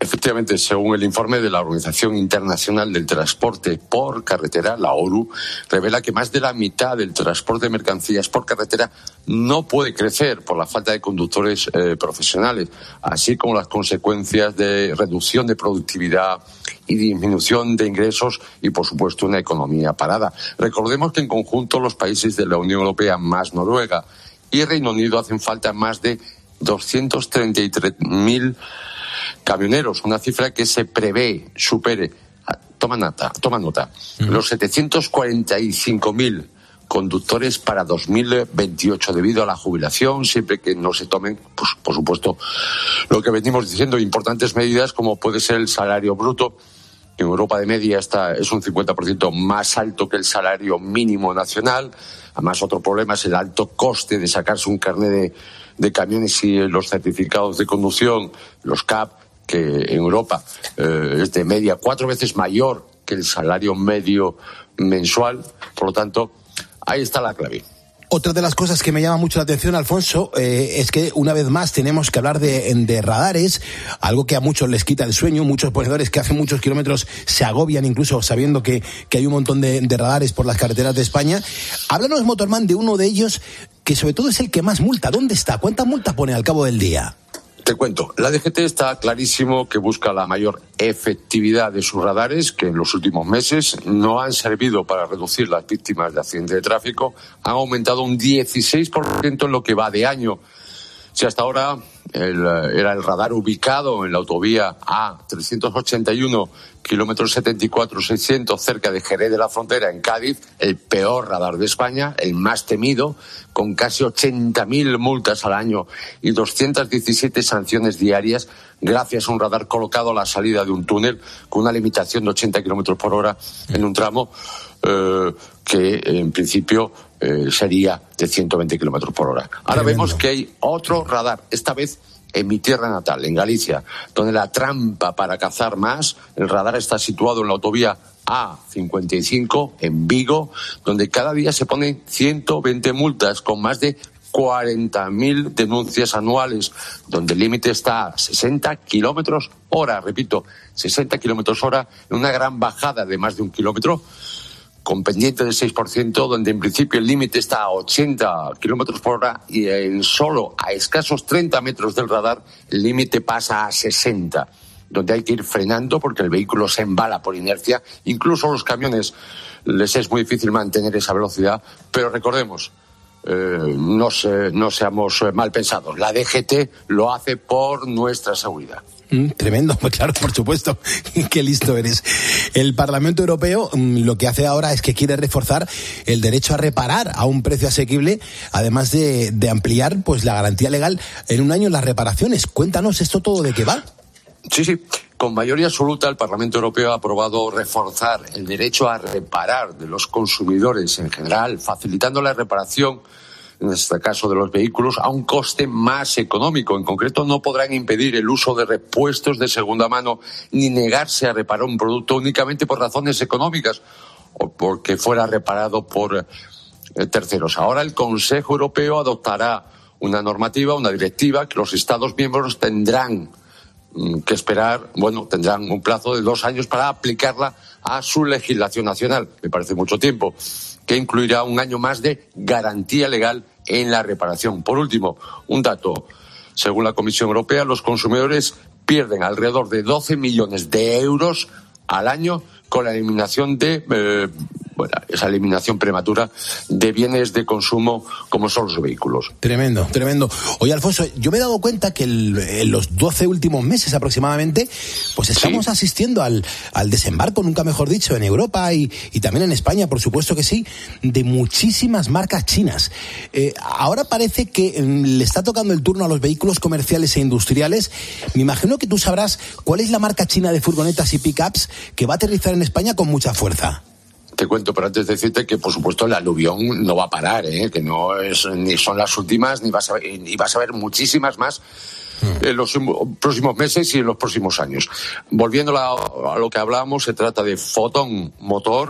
Efectivamente, según el informe de la Organización Internacional del Transporte por Carretera, la O N U, revela que más de la mitad del transporte de mercancías por carretera no puede crecer por la falta de conductores eh, profesionales, así como las consecuencias de reducción de productividad y disminución de ingresos y, por supuesto, una economía parada. Recordemos que en conjunto los países de la Unión Europea, más Noruega y Reino Unido, hacen falta más de doscientos treinta y tres mil camioneros, una cifra que se prevé supere, toma nota, toma nota, uh-huh. los setecientos cuarenta y cinco mil conductores para dos mil veintiocho debido a la jubilación, siempre que no se tomen, pues, por supuesto, lo que venimos diciendo, importantes medidas como puede ser el salario bruto. En Europa de media está, es un cincuenta por ciento más alto que el salario mínimo nacional. Además, otro problema es el alto coste de sacarse un carnet de, de camiones y los certificados de conducción, los C A P, que en Europa eh, es de media cuatro veces mayor que el salario medio mensual. Por lo tanto, ahí está la clave. Otra de las cosas que me llama mucho la atención, Alfonso, eh, es que una vez más tenemos que hablar de, de radares, algo que a muchos les quita el sueño. Muchos ponedores que hacen muchos kilómetros se agobian incluso sabiendo que, que hay un montón de, de radares por las carreteras de España. Háblanos, Motorman, de uno de ellos que sobre todo es el que más multa. ¿Dónde está? ¿Cuánta multa pone al cabo del día? Te cuento, la D G T está clarísimo que busca la mayor efectividad de sus radares, que en los últimos meses no han servido para reducir las víctimas de accidentes de tráfico, han aumentado un dieciséis por ciento en lo que va de año. Si hasta ahora el, era el radar ubicado en la autovía A trescientos ochenta y uno, kilómetros setenta y cuatro seiscientos, cerca de Jerez de la Frontera, en Cádiz, el peor radar de España, el más temido, con casi ochenta mil multas al año y doscientas diecisiete sanciones diarias, gracias a un radar colocado a la salida de un túnel con una limitación de ochenta kilómetros por hora en un tramo eh, que en principio eh, sería de ciento veinte kilómetros por hora. Ahora Tremendo. Vemos que hay otro radar, esta vez en mi tierra natal, en Galicia, donde la trampa para cazar más, el radar está situado en la autovía A cincuenta y cinco, en Vigo, donde cada día se ponen ciento veinte multas con más de cuarenta mil denuncias anuales, donde el límite está a sesenta kilómetros hora, repito, sesenta kilómetros hora, en una gran bajada de más de un kilómetro, con pendiente del seis por ciento, donde en principio el límite está a ochenta kilómetros por hora y en solo a escasos treinta metros del radar el límite pasa a sesenta, donde hay que ir frenando porque el vehículo se embala por inercia. Incluso a los camiones les es muy difícil mantener esa velocidad, pero recordemos, eh, no, se, no seamos mal pensados, la D G T lo hace por nuestra seguridad. Mm, tremendo, pues claro, por supuesto. Qué listo eres. El Parlamento Europeo mm, lo que hace ahora es que quiere reforzar el derecho a reparar a un precio asequible, además de, de ampliar pues la garantía legal en un año en las reparaciones. Cuéntanos esto todo de qué va. Sí, sí. Con mayoría absoluta, el Parlamento Europeo ha aprobado reforzar el derecho a reparar de los consumidores en general, facilitando la reparación, en este caso de los vehículos, a un coste más económico. En concreto, no podrán impedir el uso de repuestos de segunda mano ni negarse a reparar un producto únicamente por razones económicas o porque fuera reparado por eh, terceros. Ahora el Consejo Europeo adoptará una normativa, una directiva que los Estados miembros tendrán mm, que esperar, bueno, tendrán un plazo de dos años para aplicarla a su legislación nacional. Me parece mucho tiempo, que incluirá un año más de garantía legal en la reparación. Por último, un dato. Según la Comisión Europea, los consumidores pierden alrededor de doce millones de euros al año con la eliminación de, eh, bueno, esa eliminación prematura de bienes de consumo como son los vehículos. Tremendo, tremendo. Oye, Alfonso, yo me he dado cuenta que el, en los doce últimos meses aproximadamente, pues estamos sí. asistiendo al, al desembarco, nunca mejor dicho, en Europa y, y también en España, por supuesto que sí, de muchísimas marcas chinas. Eh, ahora parece que eh, le está tocando el turno a los vehículos comerciales e industriales. Me imagino que tú sabrás cuál es la marca china de furgonetas y pick-ups que va a aterrizar en España con mucha fuerza. Te cuento, pero antes de decirte que, por supuesto, el aluvión no va a parar, ¿eh? Que no es ni son las últimas, ni vas a ver, ni vas a ver muchísimas más mm. en los próximos meses y en los próximos años. Volviendo a, a lo que hablábamos, se trata de Foton Motor,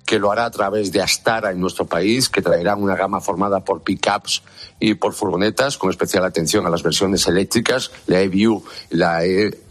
que lo hará a través de Astara en nuestro país, que traerá una gama formada por pick-ups y por furgonetas, con especial atención a las versiones eléctricas, la E-View y la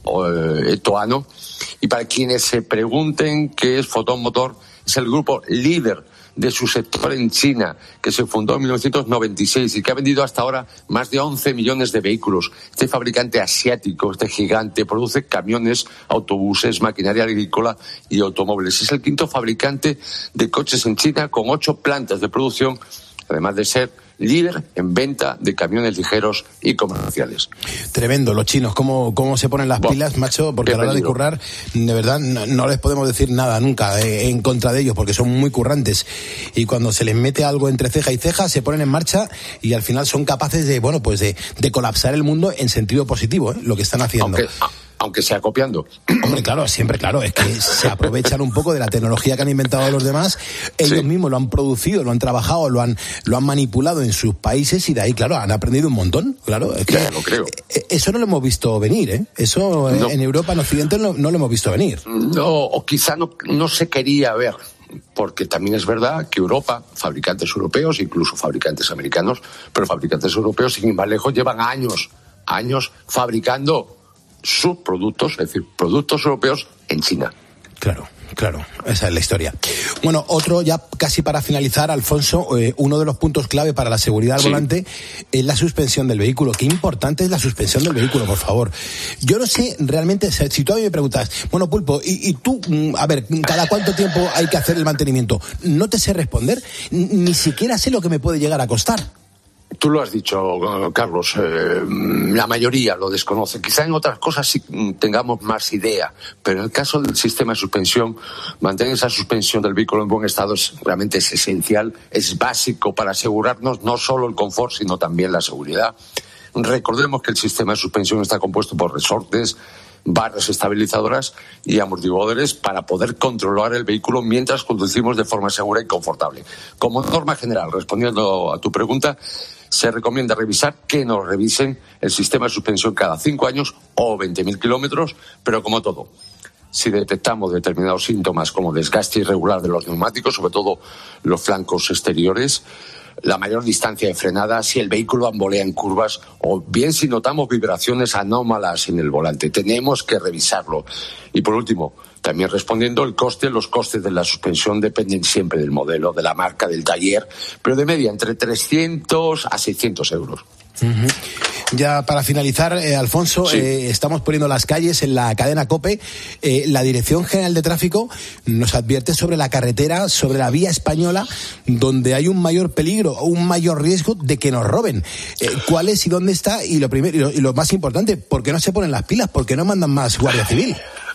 E-Toano. Y para quienes se pregunten qué es Foton Motor, es el grupo líder de su sector en China, que se fundó en mil novecientos noventa y seis y que ha vendido hasta ahora más de once millones de vehículos. Este fabricante asiático, este gigante, produce camiones, autobuses, maquinaria agrícola y automóviles. Es el quinto fabricante de coches en China, con ocho plantas de producción, además de ser líder en venta de camiones ligeros y comerciales. Tremendo, los chinos, cómo, cómo se ponen las bueno, pilas, macho, porque a la hora de currar, de verdad, no, no les podemos decir nada nunca eh, en contra de ellos, porque son muy currantes. Y cuando se les mete algo entre ceja y ceja, se ponen en marcha y al final son capaces de, bueno, pues de, de colapsar el mundo en sentido positivo, ¿eh? Lo que están haciendo. Aunque, aunque sea copiando. Hombre, claro, siempre, claro, es que se aprovechan un poco de la tecnología que han inventado los demás, ellos sí. mismos lo han producido, lo han trabajado, lo han, lo han manipulado en sus países y de ahí, claro, han aprendido un montón, claro. Es que ya lo creo. Eso no lo hemos visto venir, ¿eh? Eso no. En Europa, en Occidente, no, no lo hemos visto venir. No, o quizá no, no se quería ver. Porque también es verdad que Europa, fabricantes europeos, incluso fabricantes americanos, pero fabricantes europeos, sin ir más lejos, llevan años, años fabricando sus productos, es decir, productos europeos en China. Claro, claro, esa es la historia. Bueno, otro ya casi para finalizar, Alfonso, eh, uno de los puntos clave para la seguridad al sí. volante es la suspensión del vehículo. Qué importante es la suspensión del vehículo, por favor. Yo no sé realmente, si tú a mí me preguntas, bueno, Pulpo, y, y tú, a ver, ¿cada cuánto tiempo hay que hacer el mantenimiento? No te sé responder, ni siquiera sé lo que me puede llegar a costar. Tú lo has dicho, Carlos, eh, la mayoría lo desconoce. Quizá en otras cosas sí tengamos más idea, pero en el caso del sistema de suspensión, mantener esa suspensión del vehículo en buen estado es, realmente es esencial, es básico para asegurarnos no solo el confort, sino también la seguridad. Recordemos que el sistema de suspensión está compuesto por resortes, barras estabilizadoras y amortiguadores para poder controlar el vehículo mientras conducimos de forma segura y confortable. Como norma general, respondiendo a tu pregunta, se recomienda revisar, que nos revisen el sistema de suspensión cada cinco años o veinte mil kilómetros, pero como todo, si detectamos determinados síntomas como desgaste irregular de los neumáticos, sobre todo los flancos exteriores, la mayor distancia de frenada, si el vehículo bambolea en curvas o bien si notamos vibraciones anómalas en el volante, tenemos que revisarlo. Y por último, también respondiendo, el coste, los costes de la suspensión dependen siempre del modelo, de la marca, del taller, pero de media entre trescientos a seiscientos euros. Uh-huh. Ya para finalizar, eh, Alfonso, sí. eh, estamos poniendo las calles en la cadena COPE. Eh, la Dirección General de Tráfico nos advierte sobre la carretera, sobre la vía española, donde hay un mayor peligro, un mayor riesgo de que nos roben. Eh, ¿Cuál es y dónde está? Y lo primero y lo, y lo más importante, ¿por qué no se ponen las pilas? ¿Por qué no mandan más Guardia Civil?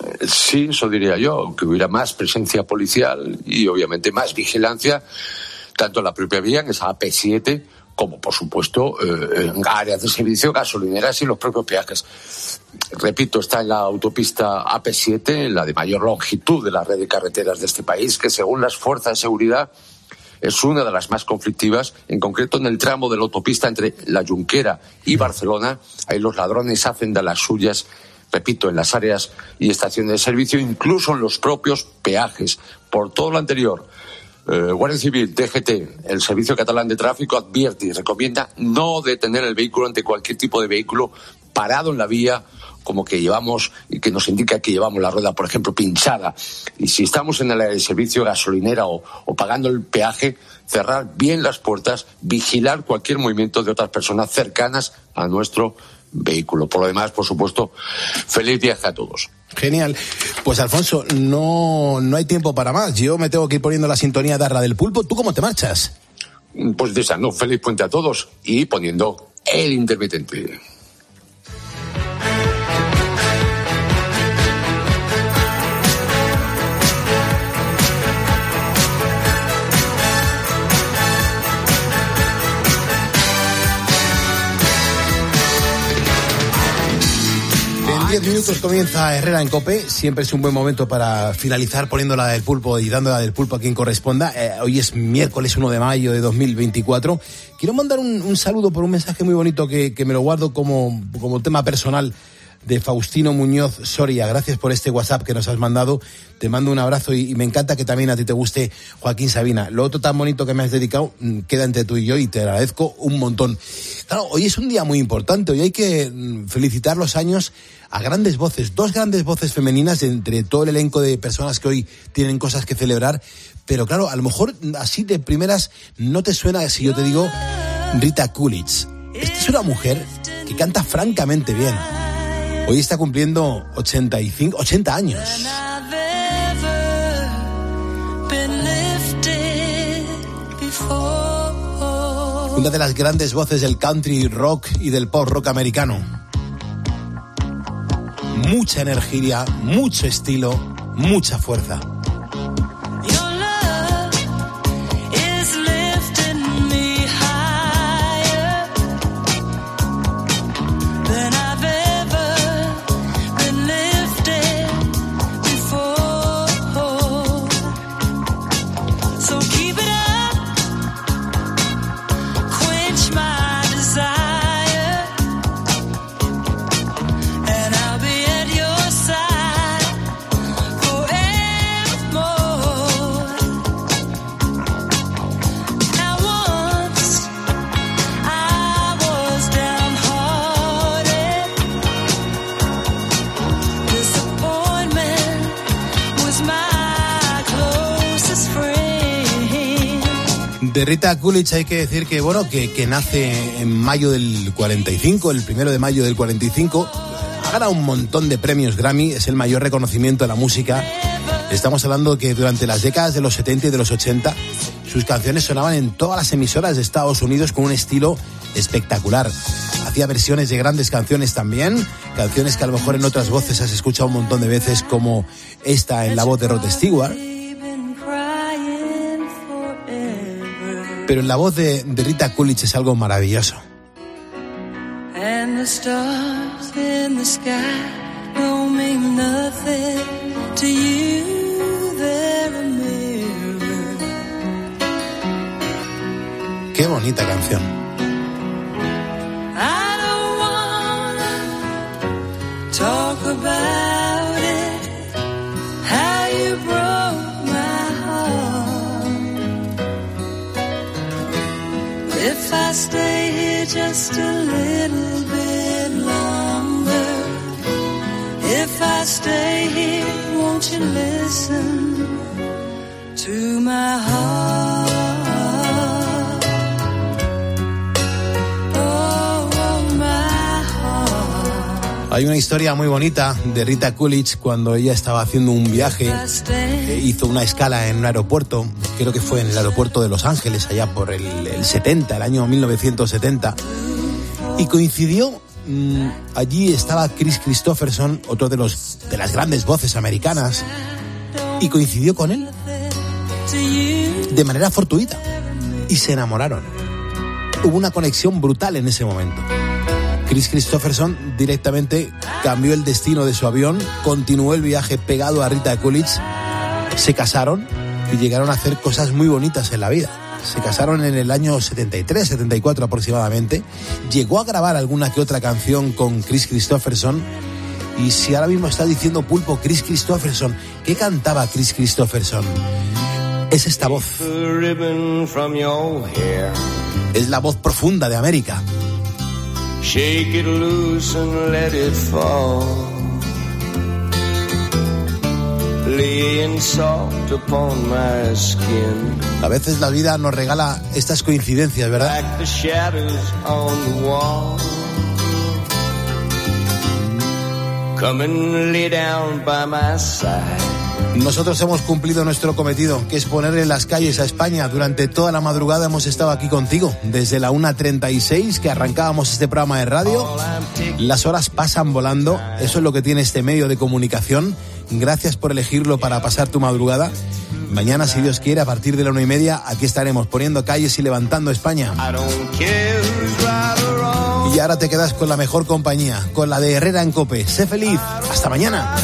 Sí, eso diría yo, que hubiera más presencia policial y obviamente más vigilancia, tanto en la propia vía, en esa A P siete, como por supuesto eh, en áreas de servicio, gasolineras y los propios peajes. Repito, está en la autopista A P siete, la de mayor longitud de la red de carreteras de este país, que según las fuerzas de seguridad es una de las más conflictivas, en concreto en el tramo de la autopista entre La Junquera y Barcelona. Ahí los ladrones hacen de las suyas, repito, en las áreas y estaciones de servicio, incluso en los propios peajes. Por todo lo anterior, Eh, Guardia Civil, D G T, el Servicio Catalán de Tráfico advierte y recomienda no detener el vehículo ante cualquier tipo de vehículo parado en la vía, como que llevamos y que nos indica que llevamos la rueda, por ejemplo, pinchada. Y si estamos en el área de servicio gasolinera o, o pagando el peaje, cerrar bien las puertas, vigilar cualquier movimiento de otras personas cercanas a nuestro vehículo. Por lo demás, por supuesto, feliz viaje a todos. Genial. Pues Alfonso, no, no hay tiempo para más. Yo me tengo que ir poniendo la sintonía de Arra del Pulpo. ¿Tú cómo te marchas? Pues deseando feliz puente a todos y poniendo el intermitente. diez minutos comienza Herrera en COPE. Siempre es un buen momento para finalizar poniendo la del Pulpo y dando la del Pulpo a quien corresponda. Eh, hoy es miércoles uno de mayo de dos mil veinticuatro. Quiero mandar un, un saludo por un mensaje muy bonito que, que me lo guardo como, como tema personal de Faustino Muñoz Soria. Gracias por este WhatsApp que nos has mandado. Te mando un abrazo y, y me encanta que también a ti te guste Joaquín Sabina. Lo otro tan bonito que me has dedicado queda entre tú y yo y te agradezco un montón. Claro, hoy es un día muy importante. Hoy hay que felicitar los años a grandes voces, dos grandes voces femeninas entre todo el elenco de personas que hoy tienen cosas que celebrar. Pero claro, a lo mejor así de primeras no te suena si yo te digo Rita Coolidge. Esta es una mujer que canta francamente bien. Hoy está cumpliendo ochenta y cinco, ochenta años. Una de las grandes voces del country rock y del pop rock americano. Mucha energía, mucho estilo, mucha fuerza. De Rita Coolidge hay que decir que, bueno, que, que nace en mayo del cuarenta y cinco, el primero de mayo del cuarenta y cinco. Ha ganado un montón de premios Grammy, es el mayor reconocimiento de la música. Estamos hablando que durante las décadas de los setenta y de los ochenta, sus canciones sonaban en todas las emisoras de Estados Unidos con un estilo espectacular. Hacía versiones de grandes canciones también, canciones que a lo mejor en otras voces has escuchado un montón de veces, como esta en la voz de Rod Stewart. Pero en la voz de, de Rita Coolidge es algo maravilloso. And the stars in the sky don't mean nothing to you, they're a mirror. Qué bonita canción. I don't wanna talk about it, how you broke my heart. If I stay here just a little bit longer, if I stay here, won't you listen to my heart? Oh, my heart. Hay una historia muy bonita de Rita Coolidge cuando ella estaba haciendo un viaje, eh, hizo una escala en un aeropuerto, creo que fue en el aeropuerto de Los Ángeles, allá por el, el setenta, el año mil novecientos setenta, y coincidió, mmm, allí estaba Kris Kristofferson, otro de los de las grandes voces americanas, y coincidió con él de manera fortuita, y se enamoraron. Hubo una conexión brutal en ese momento. Kris Kristofferson directamente cambió el destino de su avión, continuó el viaje pegado a Rita Coolidge, se casaron y llegaron a hacer cosas muy bonitas en la vida. Se casaron en el año setenta y tres, setenta y cuatro aproximadamente. Llegó a grabar alguna que otra canción con Kris Kristofferson. Y si ahora mismo está diciendo Pulpo, Kris Kristofferson, ¿qué cantaba Kris Kristofferson? Es esta voz. Es la voz profunda de América. Shake it loose and let it fall, laying soft upon my skin. A veces la vida nos regala estas coincidencias, ¿verdad? Like the shadows on the wall. Come and lay down by my side. Nosotros hemos cumplido nuestro cometido, que es ponerle las calles a España. Durante toda la madrugada hemos estado aquí contigo, desde la una treinta y seis que arrancábamos este programa de radio. Las horas pasan volando, eso es lo que tiene este medio de comunicación. Gracias por elegirlo para pasar tu madrugada. Mañana, si Dios quiere, a partir de la una y media, aquí estaremos poniendo calles y levantando España. Y ahora te quedas con la mejor compañía, con la de Herrera en COPE. Sé feliz, hasta mañana.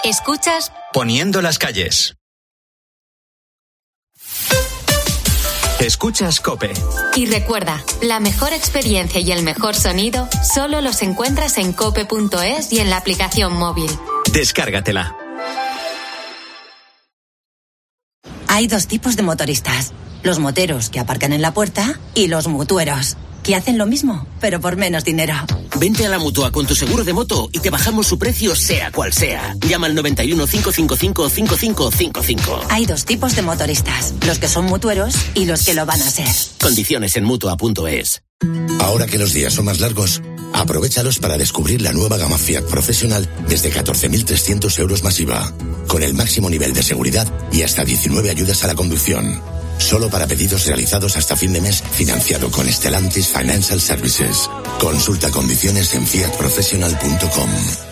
Escuchas Poniendo las calles. Escuchas COPE. Y recuerda, la mejor experiencia y el mejor sonido solo los encuentras en cope punto es y en la aplicación móvil. Descárgatela. Hay dos tipos de motoristas. Los moteros que aparcan en la puerta y los mutueros, que hacen lo mismo, pero por menos dinero. Vente a la Mutua con tu seguro de moto y te bajamos su precio sea cual sea. Llama al noventa y uno, cinco cinco cinco, cinco cinco cinco cinco. Hay dos tipos de motoristas, los que son mutueros y los que lo van a ser. Condiciones en Mutua punto es. Ahora que los días son más largos, aprovéchalos para descubrir la nueva gama Fiat Professional desde catorce mil trescientos euros más I V A, con el máximo nivel de seguridad y hasta diecinueve ayudas a la conducción. Solo para pedidos realizados hasta fin de mes, financiado con Stellantis Financial Services. Consulta condiciones en fiat professional punto com.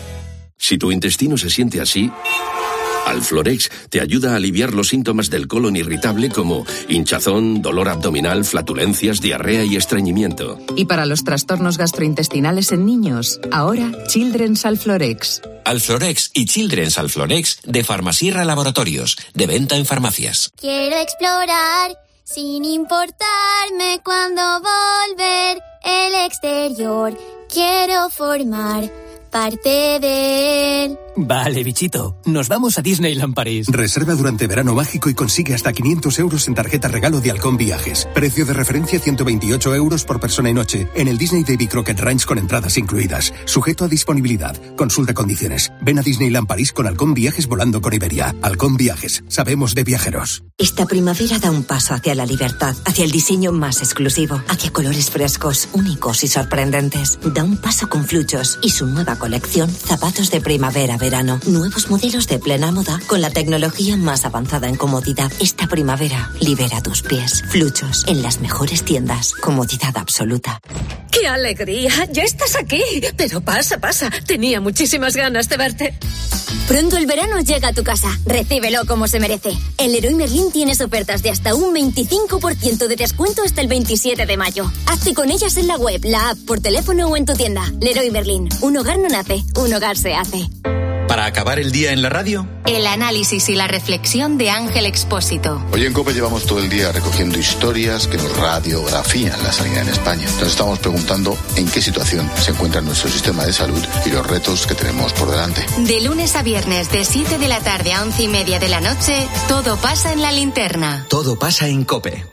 Si tu intestino se siente así, Alflorex te ayuda a aliviar los síntomas del colon irritable como hinchazón, dolor abdominal, flatulencias, diarrea y estreñimiento. Y para los trastornos gastrointestinales en niños, ahora Children's Alflorex. Alflorex y Children's Alflorex de Farmasierra Laboratorios, de venta en farmacias. Quiero explorar sin importarme cuándo volver el exterior. Quiero formar parte de él. Vale, bichito. Nos vamos a Disneyland París. Reserva durante verano mágico y consigue hasta quinientos euros en tarjeta regalo de Halcón Viajes. Precio de referencia ciento veintiocho euros por persona y noche. En el Disney Davy Crockett Ranch con entradas incluidas. Sujeto a disponibilidad. Consulta condiciones. Ven a Disneyland París con Halcón Viajes volando con Iberia. Halcón Viajes. Sabemos de viajeros. Esta primavera da un paso hacia la libertad, hacia el diseño más exclusivo, hacia colores frescos, únicos y sorprendentes. Da un paso con Fluchos y su nueva colección Zapatos de Primavera-Verano. Nuevos modelos de plena moda con la tecnología más avanzada en comodidad. Esta primavera, libera tus pies. Fluchos, en las mejores tiendas. Comodidad absoluta. ¡Qué alegría! ¡Ya estás aquí! Pero pasa, pasa. Tenía muchísimas ganas de verte. Pronto el verano llega a tu casa. Recíbelo como se merece. El Leroy Merlin tienes ofertas de hasta un veinticinco por ciento de descuento hasta el veintisiete de mayo. Hazte con ellas en la web, la app, por teléfono o en tu tienda. Leroy Merlin. Un hogar no nace, un hogar se hace. Para acabar el día en la radio, el análisis y la reflexión de Ángel Expósito. Hoy en COPE llevamos todo el día recogiendo historias que nos radiografían la sanidad en España. Nos estamos preguntando en qué situación se encuentra nuestro sistema de salud y los retos que tenemos por delante. De lunes a viernes, de siete de la tarde a once y media de la noche, todo pasa en la linterna. Todo pasa en COPE.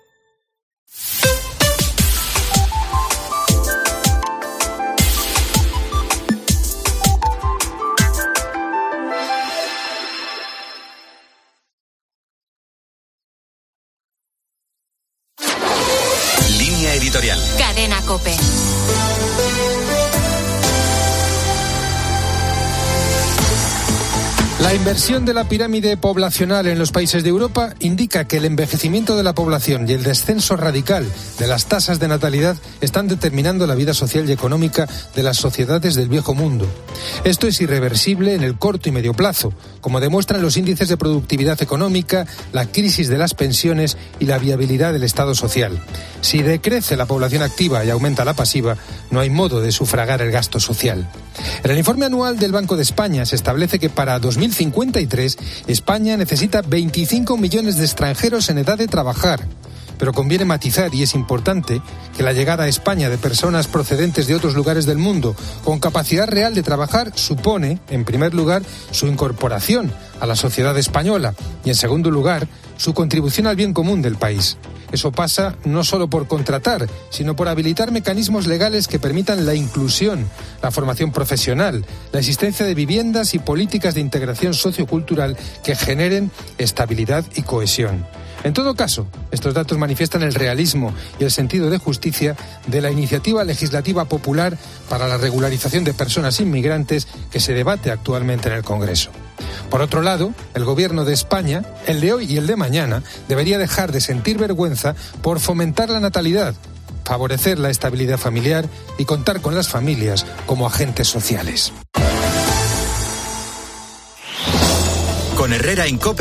Editorial. Cadena COPE. La inversión de la pirámide poblacional en los países de Europa indica que el envejecimiento de la población y el descenso radical de las tasas de natalidad están determinando la vida social y económica de las sociedades del viejo mundo. Esto es irreversible en el corto y medio plazo, como demuestran los índices de productividad económica, la crisis de las pensiones y la viabilidad del Estado social. Si decrece la población activa y aumenta la pasiva, no hay modo de sufragar el gasto social. En el informe anual del Banco de España se establece que para dos mil cincuenta y tres España necesita veinticinco millones de extranjeros en edad de trabajar. Pero conviene matizar, y es importante, que la llegada a España de personas procedentes de otros lugares del mundo con capacidad real de trabajar supone, en primer lugar, su incorporación a la sociedad española y, en segundo lugar, su contribución al bien común del país. Eso pasa no solo por contratar, sino por habilitar mecanismos legales que permitan la inclusión, la formación profesional, la existencia de viviendas y políticas de integración sociocultural que generen estabilidad y cohesión. En todo caso, estos datos manifiestan el realismo y el sentido de justicia de la iniciativa legislativa popular para la regularización de personas inmigrantes que se debate actualmente en el Congreso. Por otro lado, el Gobierno de España, el de hoy y el de mañana, debería dejar de sentir vergüenza por fomentar la natalidad, favorecer la estabilidad familiar y contar con las familias como agentes sociales. Con Herrera en COPE.